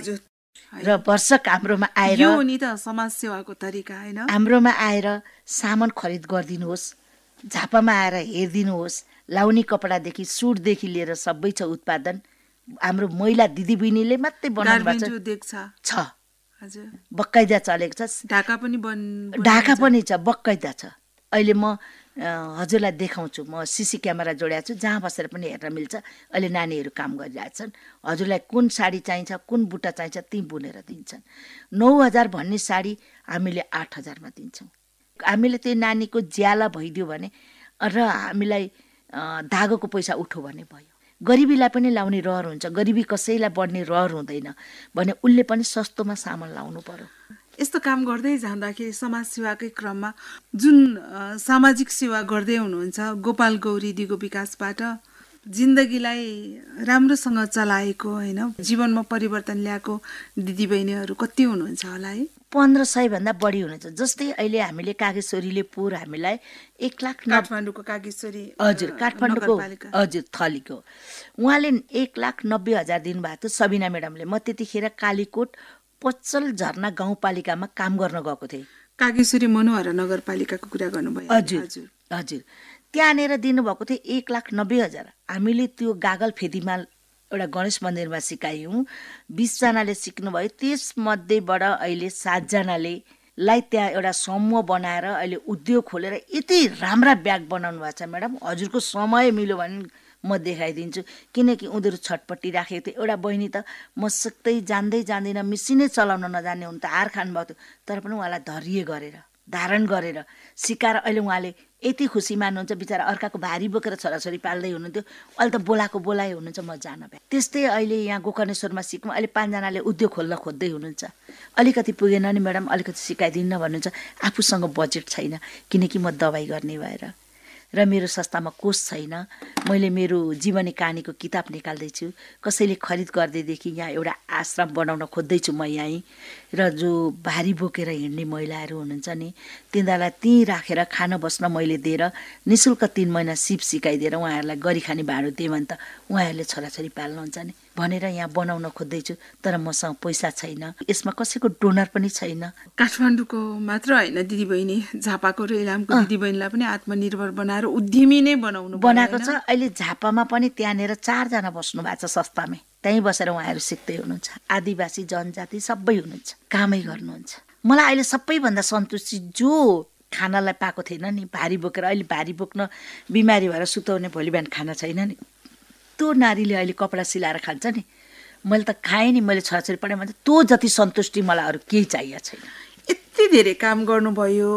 र भरसक हाम्रोमा आएर यो नि त समाज सेवाको तरिका हैन। हाम्रोमा आएर सामान खरिद गरिदिनुहोस्, झापामा आएर हेरिदिनुहोस्। लाउने कपडादेखि सुटदेखि लिएर सबै छ उत्पादन। हाम्रो महिला दिदीबहिनीले मात्रै बनाउनु गार्मेन्ट भएको उद्योग छ। हजुर। बक्काइदा चलेको छ। ढाका पनि ढाका पनि छ, बक्काइदा छ। अहिले म हजुरलाई देखाउँछु। म सिसी क्यामेरा जोडेको छु, जहाँ बसेर पनि हेर्न मिल्छ। अहिले नानीहरू काम गरिरहेछन्। हजुरलाई कुन साडी चाहिन्छ, कुन बुट्टा चाहिन्छ, ती बुनेर दिन्छन्। 9,000 भन्ने साडी हामीले 8,000मा दिन्छौँ। हामीले त्यो नानीको ज्याला भइदियो भने र हामीलाई धागोको पैसा उठो भने भयो। गरिबीलाई पनि लाउने रहर हुन्छ। गरिबी कसैलाई बढ्ने रहर हुँदैन भने उसले पनि सस्तोमा सामान लाउनु पर्यो। यस्तो काम गर्दै जाँदाखेरि समाज सेवाकै क्रममा जुन सामाजिक सेवा गर्दै हुनुहुन्छ गोपाल गौरी दिगो विकासबाट जिन्दगीलाई राम्रोसँग चलाएको हैन, जीवनमा परिवर्तन ल्याएको दिदीबहिनीहरू कति हुनुहुन्छ होला है? 1500 भन्दा बढी हुनुहुन्छ। जस्तै अहिले हामीले कागेश्वरीले पोहोर हामीलाई 1 लाख काठमाडौँको कागेश्वरी हजुर काठमाडौँको हजुर थलीको उहाँले 1,90,000 दिनुभएको थियो सबिना म्याडमले। म त्यतिखेर कालीकोट पच्चल झरना गाउँपालिकामा काम गर्न गएको थिएँ। कागेश्वरी मनोहरा नगरपालिकाको कुरा गर्नुभयो? हजुर हजुर। त्यहाँनिर दिनुभएको थियो 1,90,000। हामीले त्यो गागल फेदीमा एउटा गणेश मन्दिरमा सिकायौँ। 20 जनाले सिक्नुभयो। त्यसमध्येबाट अहिले 7 जनाले त्यहाँ एउटा समूह बनाएर अहिले उद्योग खोलेर यति राम्रा ब्याग बनाउनु भएको छ। म्याडम हजुरको समय मिल्यो भने म देखाइदिन्छु। किनकि उनीहरू छटपट्टि राखेको थियो। एउटा बहिनी त म सिक्दै जान्दिनँ, मिसिनै चलाउन नजान्ने हुनु त हार खानुभएको थियो। तर पनि उहाँलाई धैर्य गरेर धारण गरेर सिकाएर अहिले उहाँले यति खुसी मान्नुहुन्छ। बिचरा अर्काको भारी बोकेर छोराछोरी पाल्दै हुनुहुन्थ्यो। अहिले त बोलाइ हुनुहुन्छ, म जान भ्या। त्यस्तै अहिले यहाँ गोकर्णेश्वरमा सिक्नु अहिले 5 जनाले उद्योग खोल्न खोज्दै हुनुहुन्छ। अलिकति पुगेन नि म्याडम अलिकति सिकाइदिन्न भन्नुहुन्छ। आफूसँग बजेट छैन किनकि म दबाई गर्ने भएर र मेरो संस्थामा कोष छैन। मैले मेरो जीवनी कहानीको किताब निकाल्दैछु। कसैले खरिद गर्दैदेखि यहाँ एउटा आश्रम बनाउन खोज्दैछु म यहीँ। र जो भारी बोकेर हिँड्ने महिलाहरू हुनुहुन्छ नि तिनीहरूलाई त्यहीँ राखेर खान बस्न मैले दिएर निःशुल्क 3 महिना सिप सिकाइदिएर उहाँहरूलाई गरी खाने भाँडो दिएँ भने त उहाँहरूले छोराछोरी पाल्नुहुन्छ नि भनेर यहाँ बनाउन खोज्दैछु। तर मसँग पैसा छैन। यसमा कसैको डोनर पनि छैन। काठमाडौँको मात्र होइन दिदीबहिनी, झापाको र इलामको दिदीबहिनीलाई पनि आत्मनिर्भर बनाएर उद्यमी नै बनाएको छ। अहिले झापामा पनि त्यहाँनिर 4 जना बस्नु भएको छ संस्थामै। त्यहीँ बसेर उहाँहरू सिक्दै हुनुहुन्छ। आदिवासी जनजाति सबै हुनुहुन्छ, कामै गर्नुहुन्छ। मलाई अहिले सबैभन्दा सन्तुष्टि जो खानालाई पाएको थिएन नि भारी बोकेर अहिले भारी बोक्न बिमारी भएर सुताउने भोलि बिहान खाना छैन नि त्यो नारीले अहिले कपडा सिलाएर खान्छ नि। मैले त खाएँ नि, मैले छोराछोरी पढाएँ भने त्यो जति सन्तुष्टि मलाई अरू केही चाहिएको छैन। यति धेरै काम गर्नुभयो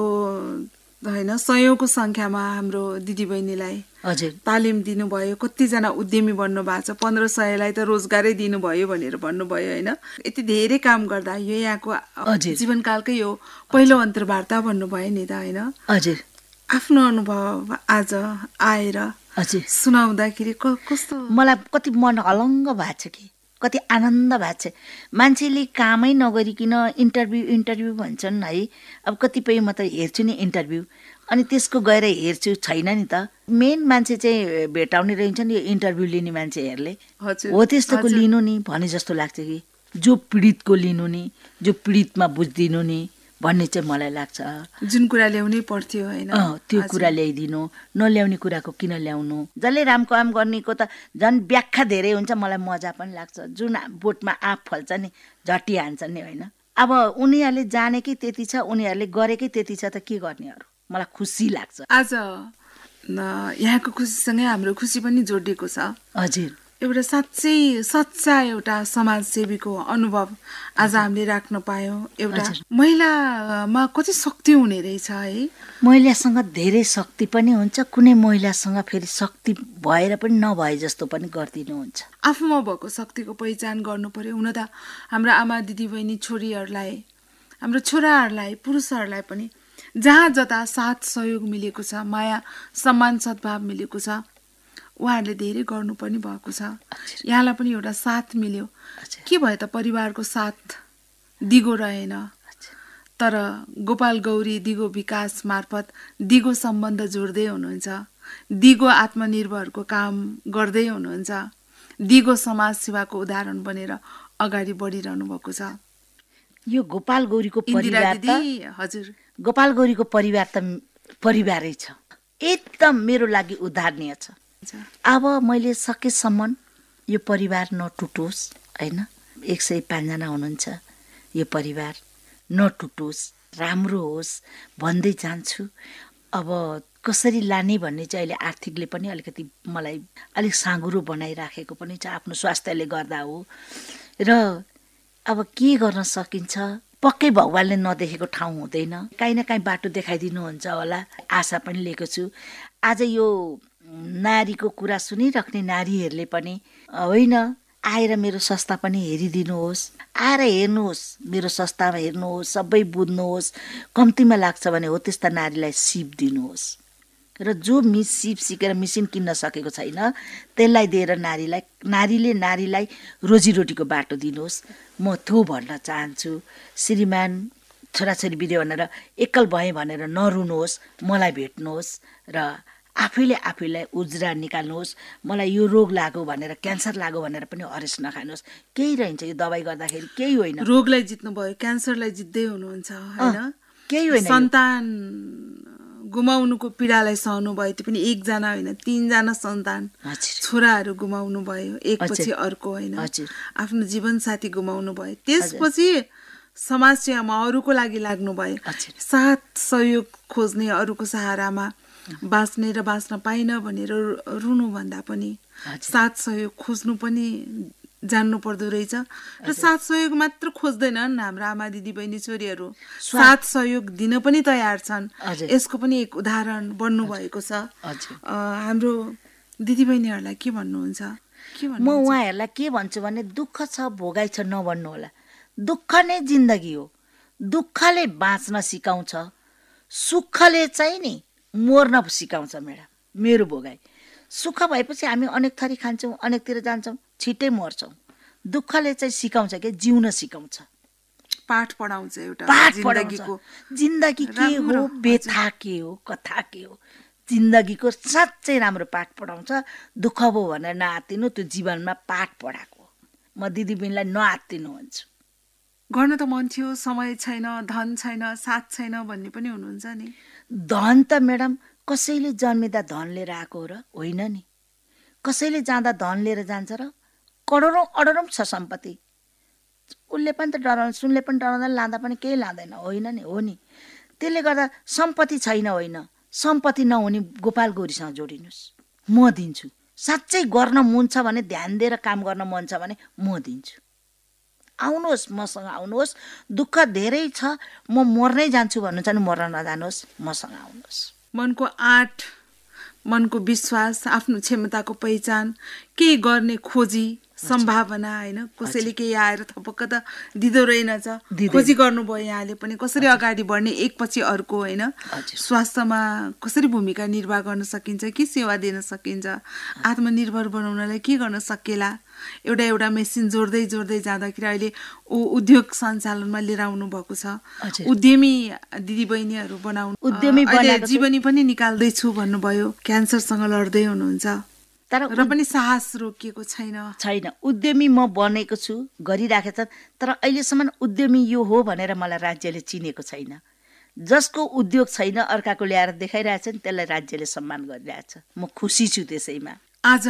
होइन, सयौंको संख्यामा हाम्रो दिदीबहिनीलाई हजुर तालिम दिनुभयो। कतिजना उद्यमी बन्नु भएको छ। 1500लाई त रोजगारै दिनुभयो भनेर भन्नुभयो होइन। यति धेरै काम गर्दा यो यहाँको जीवनकालकै यो पहिलो अन्तर्वार्ता भन्नुभयो नि त होइन। हजुर आफ्नो अनुभव आज आएर हजुर सुनाउँदाखेरि कस्तो मलाई कति मन हलङ्ग भएको छ कि कति आनन्द भएको छ। मान्छेले कामै नगरिकन इन्टरभ्यू भन्छन् है। अब कतिपय म त हेर्छु नि इन्टरभ्यू अनि त्यसको गएर हेर्छु छैन नि त। मेन मान्छे चाहिँ भेटाउने रहन्छ नि यो इन्टरभ्यू लिने मान्छेहरूले हो त्यस्तोको लिनु नि भने जस्तो लाग्छ कि जो पीडितको लिनु नि, जो पीडितमा बुझिदिनु नि भन्ने चाहिँ मलाई लाग्छ। जुन कुरा ल्याउनै पर्थ्यो होइन त्यो कुरा ल्याइदिनु, नल्याउने कुराको किन ल्याउनु। जसले राम काम गर्नेको त झन् व्याख्या धेरै हुन्छ। मलाई मजा पनि लाग्छ। जुन बोटमा आँप फल्छ नि झट्टी हान्छन् नि होइन। अब उनीहरूले जानेकै त्यति छ, उनीहरूले गरेकै त्यति छ त के गर्ने अरू। मलाई खुसी लाग्छ। आज यहाँको खुसीसँगै हाम्रो खुसी पनि जोडिएको छ। हजुर एउटा साँच्चै सच्चा एउटा समाजसेवीको अनुभव आज हामीले राख्न पायौँ। एउटा महिलामा कति शक्ति हुने रहेछ है। महिलासँग धेरै शक्ति पनि हुन्छ। कुनै महिलासँग फेरि शक्ति भएर पनि नभए जस्तो पनि गरिदिनुहुन्छ। आफूमा भएको शक्तिको पहिचान गर्नु पर्यो। हुन त हाम्रा आमा दिदीबहिनी छोरीहरूलाई, हाम्रो छोराहरूलाई, पुरुषहरूलाई पनि जहाँ जता साथ सहयोग मिलेको छ, माया सम्मान सद्भाव मिलेको छ, उहाँहरूले धेरै गर्नु पनि भएको छ। यहाँलाई पनि एउटा साथ मिल्यो। के भयो त परिवारको साथ दिगो रहेन। तर गोपाल गौरी दिगो विकास मार्फत दिगो सम्बन्ध जोड्दै हुनुहुन्छ। दिगो आत्मनिर्भरको काम गर्दै हुनुहुन्छ। दिगो समाज सेवाको उदाहरण बनेर अगाडि बढिरहनु भएको छ। यो गोपाल गौरीको परिवार त हजुर गोपाल गौरीको परिवार त परिवारै छ, एकदम मेरो लागि उदाहरणीय छ। अब मैले सकेसम्म यो परिवार नटुटोस् होइन, 105 जना हुनुहुन्छ, यो परिवार नटुटोस्, राम्रो होस् भन्दै जान्छु। अब कसरी लाने भन्ने चाहिँ अहिले आर्थिकले पनि अलिकति मलाई अलिक साँगुरो बनाइराखेको पनि छ, आफ्नो स्वास्थ्यले गर्दा हो। र अब के गर्न सकिन्छ, पक्कै भगवान्ले नदेखेको ठाउँ हुँदैन, काहीँ न काहीँ बाटो देखाइदिनुहुन्छ होला, आशा पनि लिएको छु। आज यो नारीको कुरा सुनिराख्ने नारीहरूले पनि होइन आएर मेरो संस्था पनि हेरिदिनुहोस्, आएर हेर्नुहोस्, मेरो संस्थामा हेर्नुहोस्, सबै बुझ्नुहोस्, कम्तीमा लाग्छ भने हो त्यस्ता नारीलाई सिप दिनुहोस्। र जो सिप सिकेर मिसिन किन्न सकेको छैन त्यसलाई दिएर नारीले नारीलाई रोजीरोटीको बाटो दिनुहोस्। म त्यो भन्न चाहन्छु। श्रीमान छोराछोरी बित्यो भनेर एकल भएँ भनेर नरुनुहोस्, मलाई भेट्नुहोस् र आफैलाई उज्रा निकाल्नुहोस्। मलाई यो रोग लाग्यो भनेर, क्यान्सर लाग्यो भनेर पनि हरेस नखानुहोस्, केही रहन्छ, यो दबाई गर्दाखेरि केही होइन। रोगलाई जित्नु भयो, क्यान्सरलाई जित्दै हुनुहुन्छ होइन, केही होइन। सन्तान गुमाउनुको पीडालाई सहनु भयो, त्यो पनि एकजना होइन 3 जना सन्तान छोराहरू गुमाउनु भयो, एकपछि अर्को होइन, आफ्नो जीवन साथी गुमाउनु भयो। त्यसपछि समाज सेवामा अरूको लागि लाग्नु भयो, साथ सहयोग खोज्ने, अरूको सहारामा बाँच्ने र बाँच्न पाइन भनेर रुनुभन्दा पनि साथ सहयोग खोज्नु पनि जान्नु पर्दो रहेछ। र साथ सहयोग मात्र खोज्दैनन् हाम्रो आमा दिदी बहिनी छोरीहरू, साथ सहयोग दिन पनि तयार छन्। यसको पनि एक उदाहरण बन्नु भएको छ। हाम्रो दिदी बहिनीहरूलाई के भन्नुहुन्छ? म उहाँहरूलाई के भन्छु भने दुःख छ भोगाइ छ नभन्नु होला, दुःख नै जिन्दगी हो, दुःखले बाँच्न सिकाउँछ, सुखले चाहिँ नि मर्न सिकाउँछ। मेरो भोगाइ सुख भएपछि हामी अनेक थरी खान्छौँ, अनेकतिर जान्छौँ, छिट्टै मर्छौँ। दुःखले चाहिँ सिकाउँछ कि जिउन सिकाउँछ, पाठ पढाउँछ, एउटा जिन्दगीको जिन्दगी के हो, व्यथा के हो, कथा के हो, जिन्दगीको साँच्चै राम्रो पाठ पढाउँछ। दुःख भयो भनेर नआत्तिनु, त्यो जीवनमा पाठ पढाएको। म दिदीबहिनीलाई नआत्तिनु भन्छु। गर्न त मन थियो, समय छैन, धन छैन, साथ छैन भन्ने पनि हुनुहुन्छ नि। धन त म्याडम कसैले जन्मिँदा धन लिएर आएको हो र होइन नि, कसैले जाँदा धन लिएर जान्छ र? करोडौँ अडरौँ छ सम्पत्ति, उसले पनि त डराउँछ, सुनले पनि डराउँदैन, लाँदा पनि केही लाँदैन, होइन नि? हो नि। त्यसले गर्दा सम्पत्ति छैन होइन, सम्पत्ति नहुने गोपाल गौरीसँग जोडिनुहोस्, म दिन्छु। साँच्चै गर्न मन छ भने, ध्यान दिएर काम गर्न मन छ भने म दिन्छु। आउनुहोस्, मसँग आउनुहोस्। दुःख धेरै छ, म मर्नै जान्छु भन्नुहुन्छ भने मर्न नजानुहोस्, मसँग आउनुहोस्। मनको आँट, मनको विश्वास, आफ्नो क्षमताको पहिचान, केही गर्ने खोजी, सम्भावना होइन, कसैले केही आएर थपक्क त दिँदो रहेनछ, खोजी गर्नुभयो यहाँले पनि, कसरी अगाडि बढ्ने एकपछि अर्को होइन, स्वास्थ्यमा कसरी भूमिका निर्वाह गर्न सकिन्छ, के सेवा दिन सकिन्छ, आत्मनिर्भर बनाउनलाई के गर्न सकेला, एउटा मेसिन जोड्दै जाँदाखेरि अहिले उद्योग सञ्चालनमा लिएर आउनु भएको छ। उद्यमी दिदीबहिनीहरू बनाउनु, जीवनी पनि निकाल्दैछु भन्नुभयो, क्यान्सरसँग लड्दै हुनुहुन्छ, तर पनि साहस रोकिएको छैन। उद्यमी म बनेको छु, गरिराखेको छ, तर अहिलेसम्म उद्यमी यो हो भनेर मलाई राज्यले चिनेको छैन। जसको उद्योग छैन अर्काको ल्याएर देखाइरहेछ नि, त्यसलाई राज्यले सम्मान गरिरहेछ। म खुसी छु त्यसैमा। आज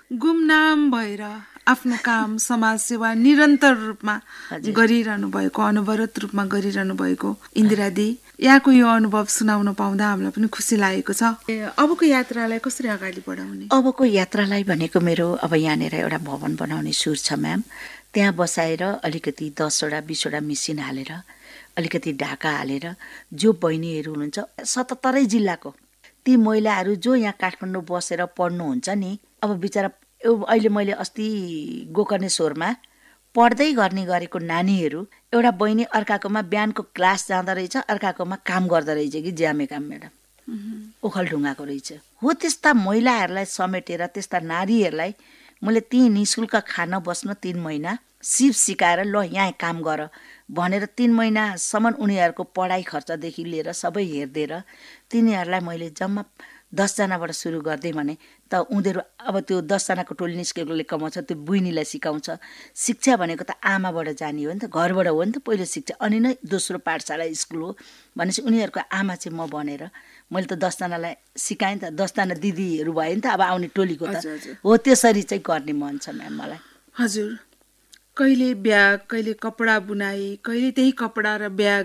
गुमनाम भएर आफ्नो काम, समाज सेवा निरन्तर रूपमा गरिरहनु भएको, अनवरत रूपमा गरिरहनु भएको इन्दिरा दी, यहाँको यो अनुभव सुनाउन पाउँदा हामीलाई पनि खुसी लागेको छ। अबको यात्रालाई कसरी अगाडि बढाउने? अबको यात्रालाई भनेको मेरो अब यहाँनिर एउटा भवन बनाउने सुर छ म्याम। त्यहाँ बसाएर अलिकति 10वटा 20वटा मिसिन हालेर, अलिकति ढाका हालेर, जो बहिनीहरू हुनुहुन्छ 77 जिल्लाको ती महिलाहरू जो यहाँ काठमाडौँ बसेर पढ्नुहुन्छ नि, अब बिचरा अहिले मैले अस्ति गोकर्णेश्वरमा पढ्दै गर्ने गरेको नानीहरू, एउटा बहिनी अर्काकोमा बिहानको क्लास जाँदो रहेछ, अर्काकोमा काम गर्दो रहेछ कि ज्यामे काम म्याडम, ओखलढुङ्गाको रहेछ। हो त्यस्ता महिलाहरूलाई समेटेर, त्यस्ता नारीहरूलाई मैले ती निःशुल्क खान बस्न 3 महिना सिप सिकाएर ल यहाँ काम गर भनेर 3 महिनासम्म उनीहरूको पढाइ खर्चदेखि लिएर सबै हेरिदिएर तिनीहरूलाई मैले जम्मा 10 जनाबाट सुरु गर्दै भने त उनीहरू अब त्यो 10 जनाको टोली निस्केकोले कमाउँछ, त्यो बुइनीलाई सिकाउँछ। शिक्षा भनेको त आमाबाट जाने हो नि त, घरबाट हो नि त पहिलो शिक्षा, अनि नै दोस्रो पाठशाला स्कुल हो। भनेपछि उनीहरूको आमा चाहिँ म बनेर मैले त 10 जनालाई सिकाएँ नि त, 10 जना दिदीहरू भयो नि त अब आउने टोलीको त हो। त्यसरी चाहिँ गर्ने मन छ म्याम मलाई। हजुर, कहिले ब्याग, कहिले कपडा बुनाई, कहिले त्यही कपडा र ब्याग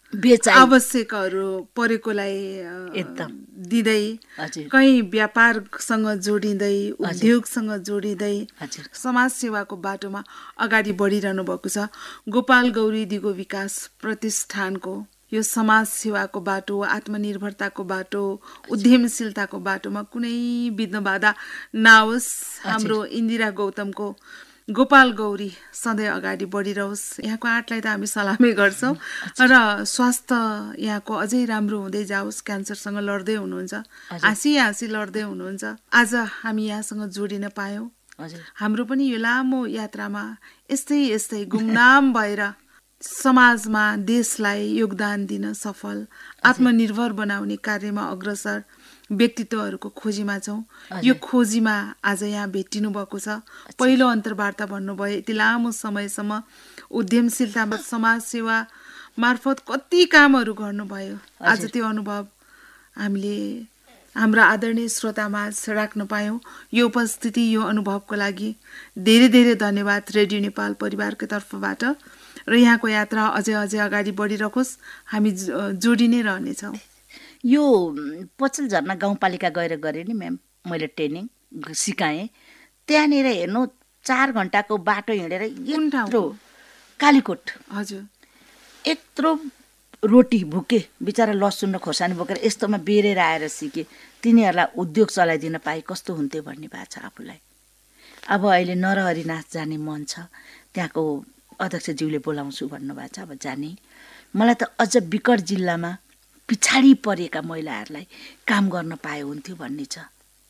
आवश्यकहरू परेकोलाई एकदम दिँदै, कहीँ व्यापारसँग जोडिँदै, उद्योगसँग जोडिँदै समाज सेवाको बाटोमा अगाडि बढिरहनु भएको छ। गोपाल गौरी दिगो विकास प्रतिष्ठानको यो समाज सेवाको बाटो, आत्मनिर्भरताको बाटो, उद्यमशीलताको बाटोमा कुनै विघ्न बाधा नआओस्। हाम्रो इन्दिरा गौतमको गोपाल गौरी सधैँ अगाडि बढिरहोस्। यहाँको आँटलाई त हामी सलामै गर्छौँ र स्वास्थ्य यहाँको अझै राम्रो हुँदै जाओस्। क्यान्सरसँग लड्दै हुनुहुन्छ, हाँसी लड्दै हुनुहुन्छ। आज हामी यहाँसँग जोडिन पायौँ। हाम्रो पनि यो लामो यात्रामा यस्तै गुमनाम भएर समाजमा देशलाई योगदान दिन सफल, आत्मनिर्भर बनाउने कार्यमा अग्रसर व्यक्तित्वहरूको खोजीमा छौँ। यो खोजीमा आज यहाँ भेटिनु भएको छ। पहिलो अन्तर्वार्ता भन्नुभयो, यति लामो समयसम्म उद्यमशीलतामा समाज सेवा मार्फत कति कामहरू गर्नुभयो। आज त्यो अनुभव हामीले हाम्रा आदरणीय श्रोतामाझ राख्न पायौँ। यो उपस्थिति, यो अनुभवको लागि धेरै धेरै धन्यवाद रेडियो नेपाल परिवारको तर्फबाट। र यहाँको यात्रा अझै अगाडि बढिरहोस्। हामी जोडी नै रहनेछौँ। यो पचल झरना गाउँपालिका गएर गरेँ नि म्याम, मैले ट्रेनिङ सिकाएँ। त्यहाँनिर हेर्नु 4 घन्टाको बाटो हिँडेर यत्रो कालीकोट, हजुर, यत्रो रोटी भुके बिचरा लसुन र खोर्सानी बोकेर यस्तोमा बेरेर आएर सिके। तिनीहरूलाई उद्योग चलाइदिन पाए कस्तो हुन्थ्यो भन्ने भएको छ आफूलाई। अब अहिले नरहरिनाथ जाने मन छ, त्यहाँको अध्यक्षज्यूले बोलाउँछु भन्नुभएको छ। अब जाने मलाई त अझ विकट जिल्लामा पिछाडी परेका महिलाहरूलाई काम गर्न पाए हुन्थ्यो भन्ने छ।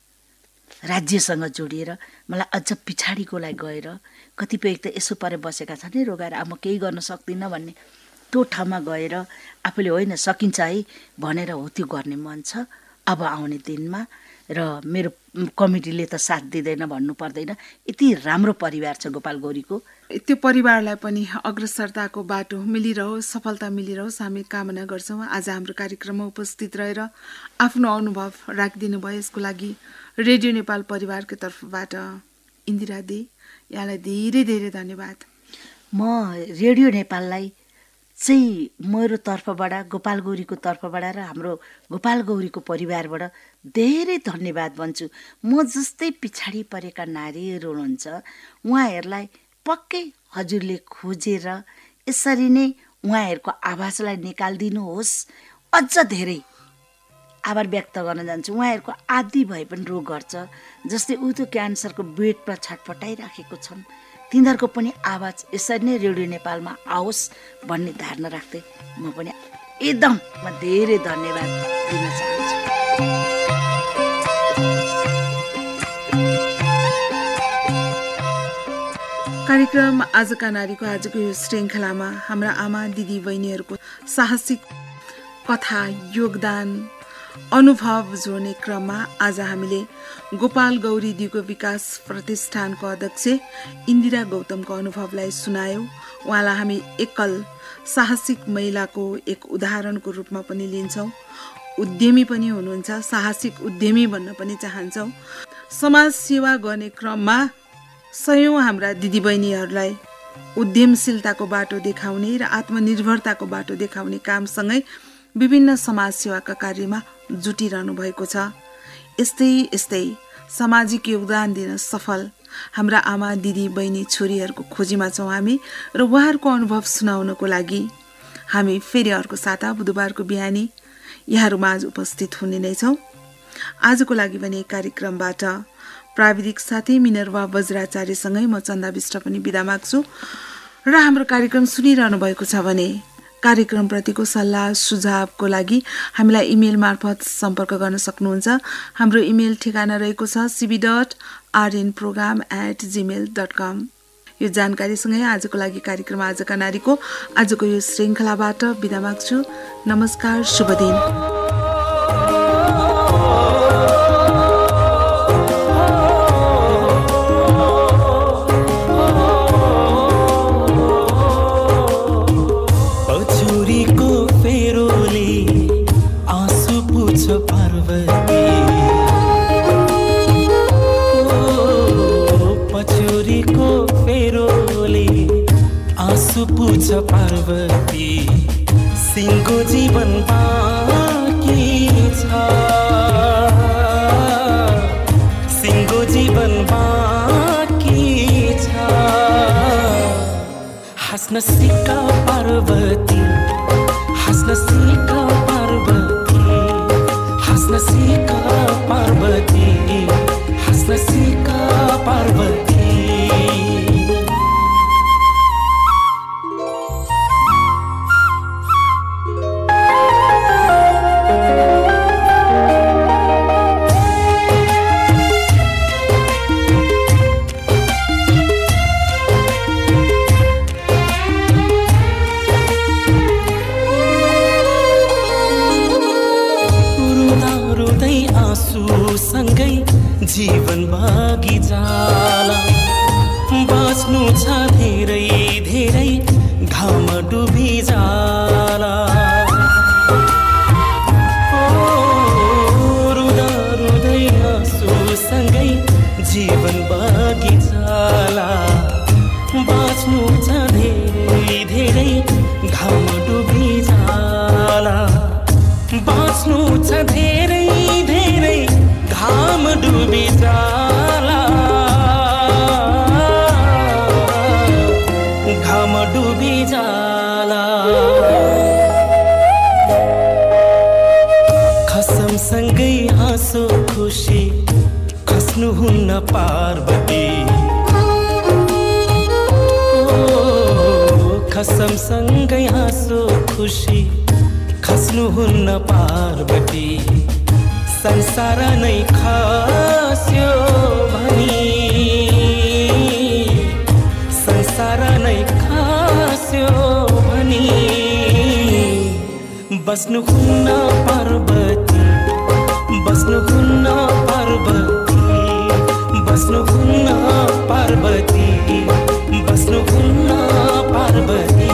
राज्यसँग जोडिएर मलाई अझ पिछाडीकोलाई गएर कतिपय त यसो परे बसेका छन् है रोगाएर, अब म केही गर्न सक्दिनँ भन्ने त्यो ठाउँमा गएर आफूले होइन सकिन्छ है भनेर हो त्यो गर्ने मन छ अब आउने दिनमा। र मेरो कमिटीले त साथ दिँदैन भन्नु पर्दैन, यति राम्रो परिवार छ गोपाल गौरीको। त्यो परिवारलाई पनि अग्रसरताको बाटो मिलिरहोस्, सफलता मिलिरहोस् हामी कामना गर्छौँ। आज हाम्रो कार्यक्रममा उपस्थित रहेर आफ्नो अनुभव राखिदिनु भयो, यसको लागि रेडियो नेपाल परिवारको तर्फबाट इन्दिरा दे यहाँलाई धेरै धेरै धन्यवाद। म रेडियो नेपाललाई चाहिँ मेरो तर्फबाट, गोपाल गौरीको तर्फबाट र हाम्रो गोपाल गौरीको परिवारबाट धेरै धन्यवाद भन्छु। म जस्तै पछाडि परेका नारीहरू हुनुहुन्छ उहाँहरूलाई पक्कै हजुरले खोजेर यसरी नै उहाँहरूको आवाजलाई निकालिदिनुहोस्। अझ धेरै आभार व्यक्त गर्न जान्छु। उहाँहरूको आदि भए पनि रोग गर्छ, जस्तै ऊ त्यो क्यान्सरको बेडमा छटपटाइराखेको छन्, तिनीहरूको पनि आवाज यसरी नै रेडियो नेपालमा आओस् भन्ने धारणा राख्दै म पनि एकदम धेरै धन्यवाद दिन चाहन्छु। कार्यक्रम आजका नारीको आजको यो श्रृङ्खलामा हाम्रा आमा दिदी बहिनीहरूको साहसिक कथा, योगदान, अनुभव जोड्ने क्रममा आज हामीले गोपाल गौरी दिगो विकास प्रतिष्ठानको अध्यक्ष इन्दिरा गौतमको अनुभवलाई सुनायौँ। उहाँलाई हामी एकल साहसिक महिलाको एक उदाहरणको रूपमा पनि लिन्छौँ। उद्यमी पनि हुनुहुन्छ, साहसिक उद्यमी भन्न पनि चाहन्छौँ। समाज सेवा गर्ने क्रममा सयौं हाम्रा दिदीबहिनीहरूलाई उद्यमशीलताको बाटो देखाउने र आत्मनिर्भरताको बाटो देखाउने कामसँगै विभिन्न समाज सेवाका कार्यमा जुटिरहनु भएको छ। यस्तै सामाजिक योगदान दिन सफल हाम्रा आमा दिदी बहिनी छोरीहरूको खोजीमा छौँ हामी र उहाँहरूको अनुभव सुनाउनको लागि हामी फेरि अर्को साता बुधबारको बिहानी यहाँहरूमाझ उपस्थित हुने नै छौँ। आजको लागि भने कार्यक्रमबाट प्राविधिक साथी मिनर्वा वज्राचार्यसँगै म चन्दा विष्ट पनि बिदा माग्छु। र हाम्रो कार्यक्रम सुनिरहनु भएको छ भने कार्यक्रमप्रतिको सल्लाह सुझावको लागि हामीलाई इमेल मार्फत सम्पर्क गर्न सक्नुहुन्छ। हाम्रो इमेल ठेगाना रहेको छ cb.rnprogram@gmail.com। यो जानकारीसँगै आजको लागि कार्यक्रम आजका नारीको आजको यो श्रृङ्खलाबाट बिदा माग्छु। नमस्कार, शुभ दिन। पार्वती सिंहको जीवन बाँकी छ सिंहको जीवन बाँकी छ हाँस्न सिक पार्वती हाँस्न सिक पार्वती हाँस्न सिक पार्वती हाँस्न सिक पार्वती जीवन बागी जाला बाँच्नु छ धेरै धेरै घाम डुबी जाला रुँदा रुँदै आँसुसँगै जीवन बागी जाला बाँच्नु छ धेरै धेरै घाम डुबी जाला बाँच्नु छ धेरै धेरै घाम डुबी जाला घाम डुबी जाला खसमसँगै हाँसो खुसी खस्नुहुन्न पार्वती खसमसँगै हाँसो खुसी खस्नुहुन्न पार्वती संसार नै खस्यो भनी संसार नै खस्यो भनी बस्नुहुन्न पार्वती बस्नुहुन्न पार्वती बस्नुहुन्न पार्वती बस्नुहुन्न पार्वती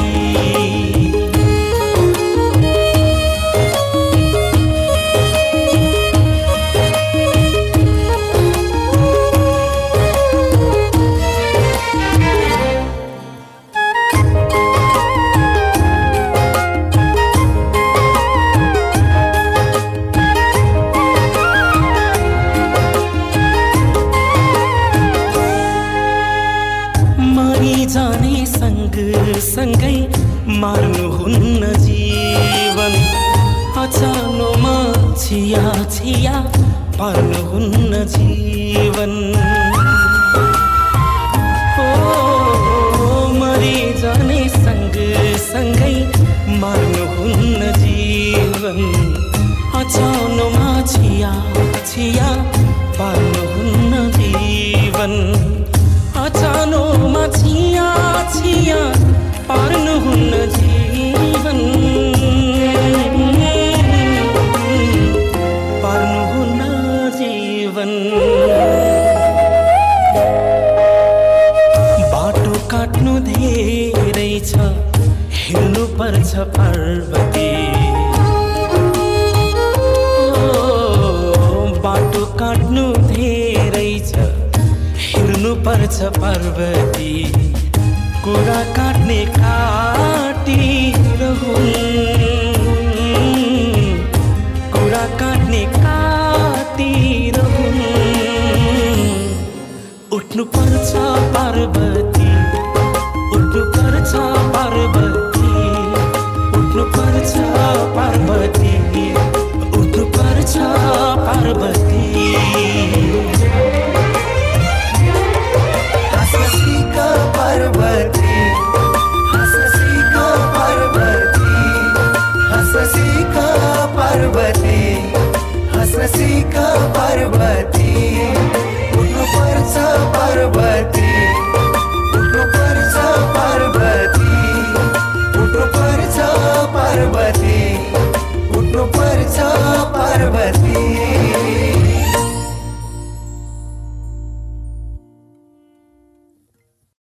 सँगै मार्नुहुन्न जीवन अचानोमा छिया छिया पार्नुहुन्न जीवन मरि जाने सँगै मार्नुहुन्न जीवन अचानोमा छिया छिया पार्नुहुन्न जीवन अचानोमा छिया छिया पार्नुहुन्न जीवन पार्नुहुन्न जीवन बाटो काट्नु धेरै छ हिँड्नु पर्छ पार्वती बाटो काट्नु धेरै छ हिँड्नु पर्छ पार्वती कुरा काट्ने काटिरहुन्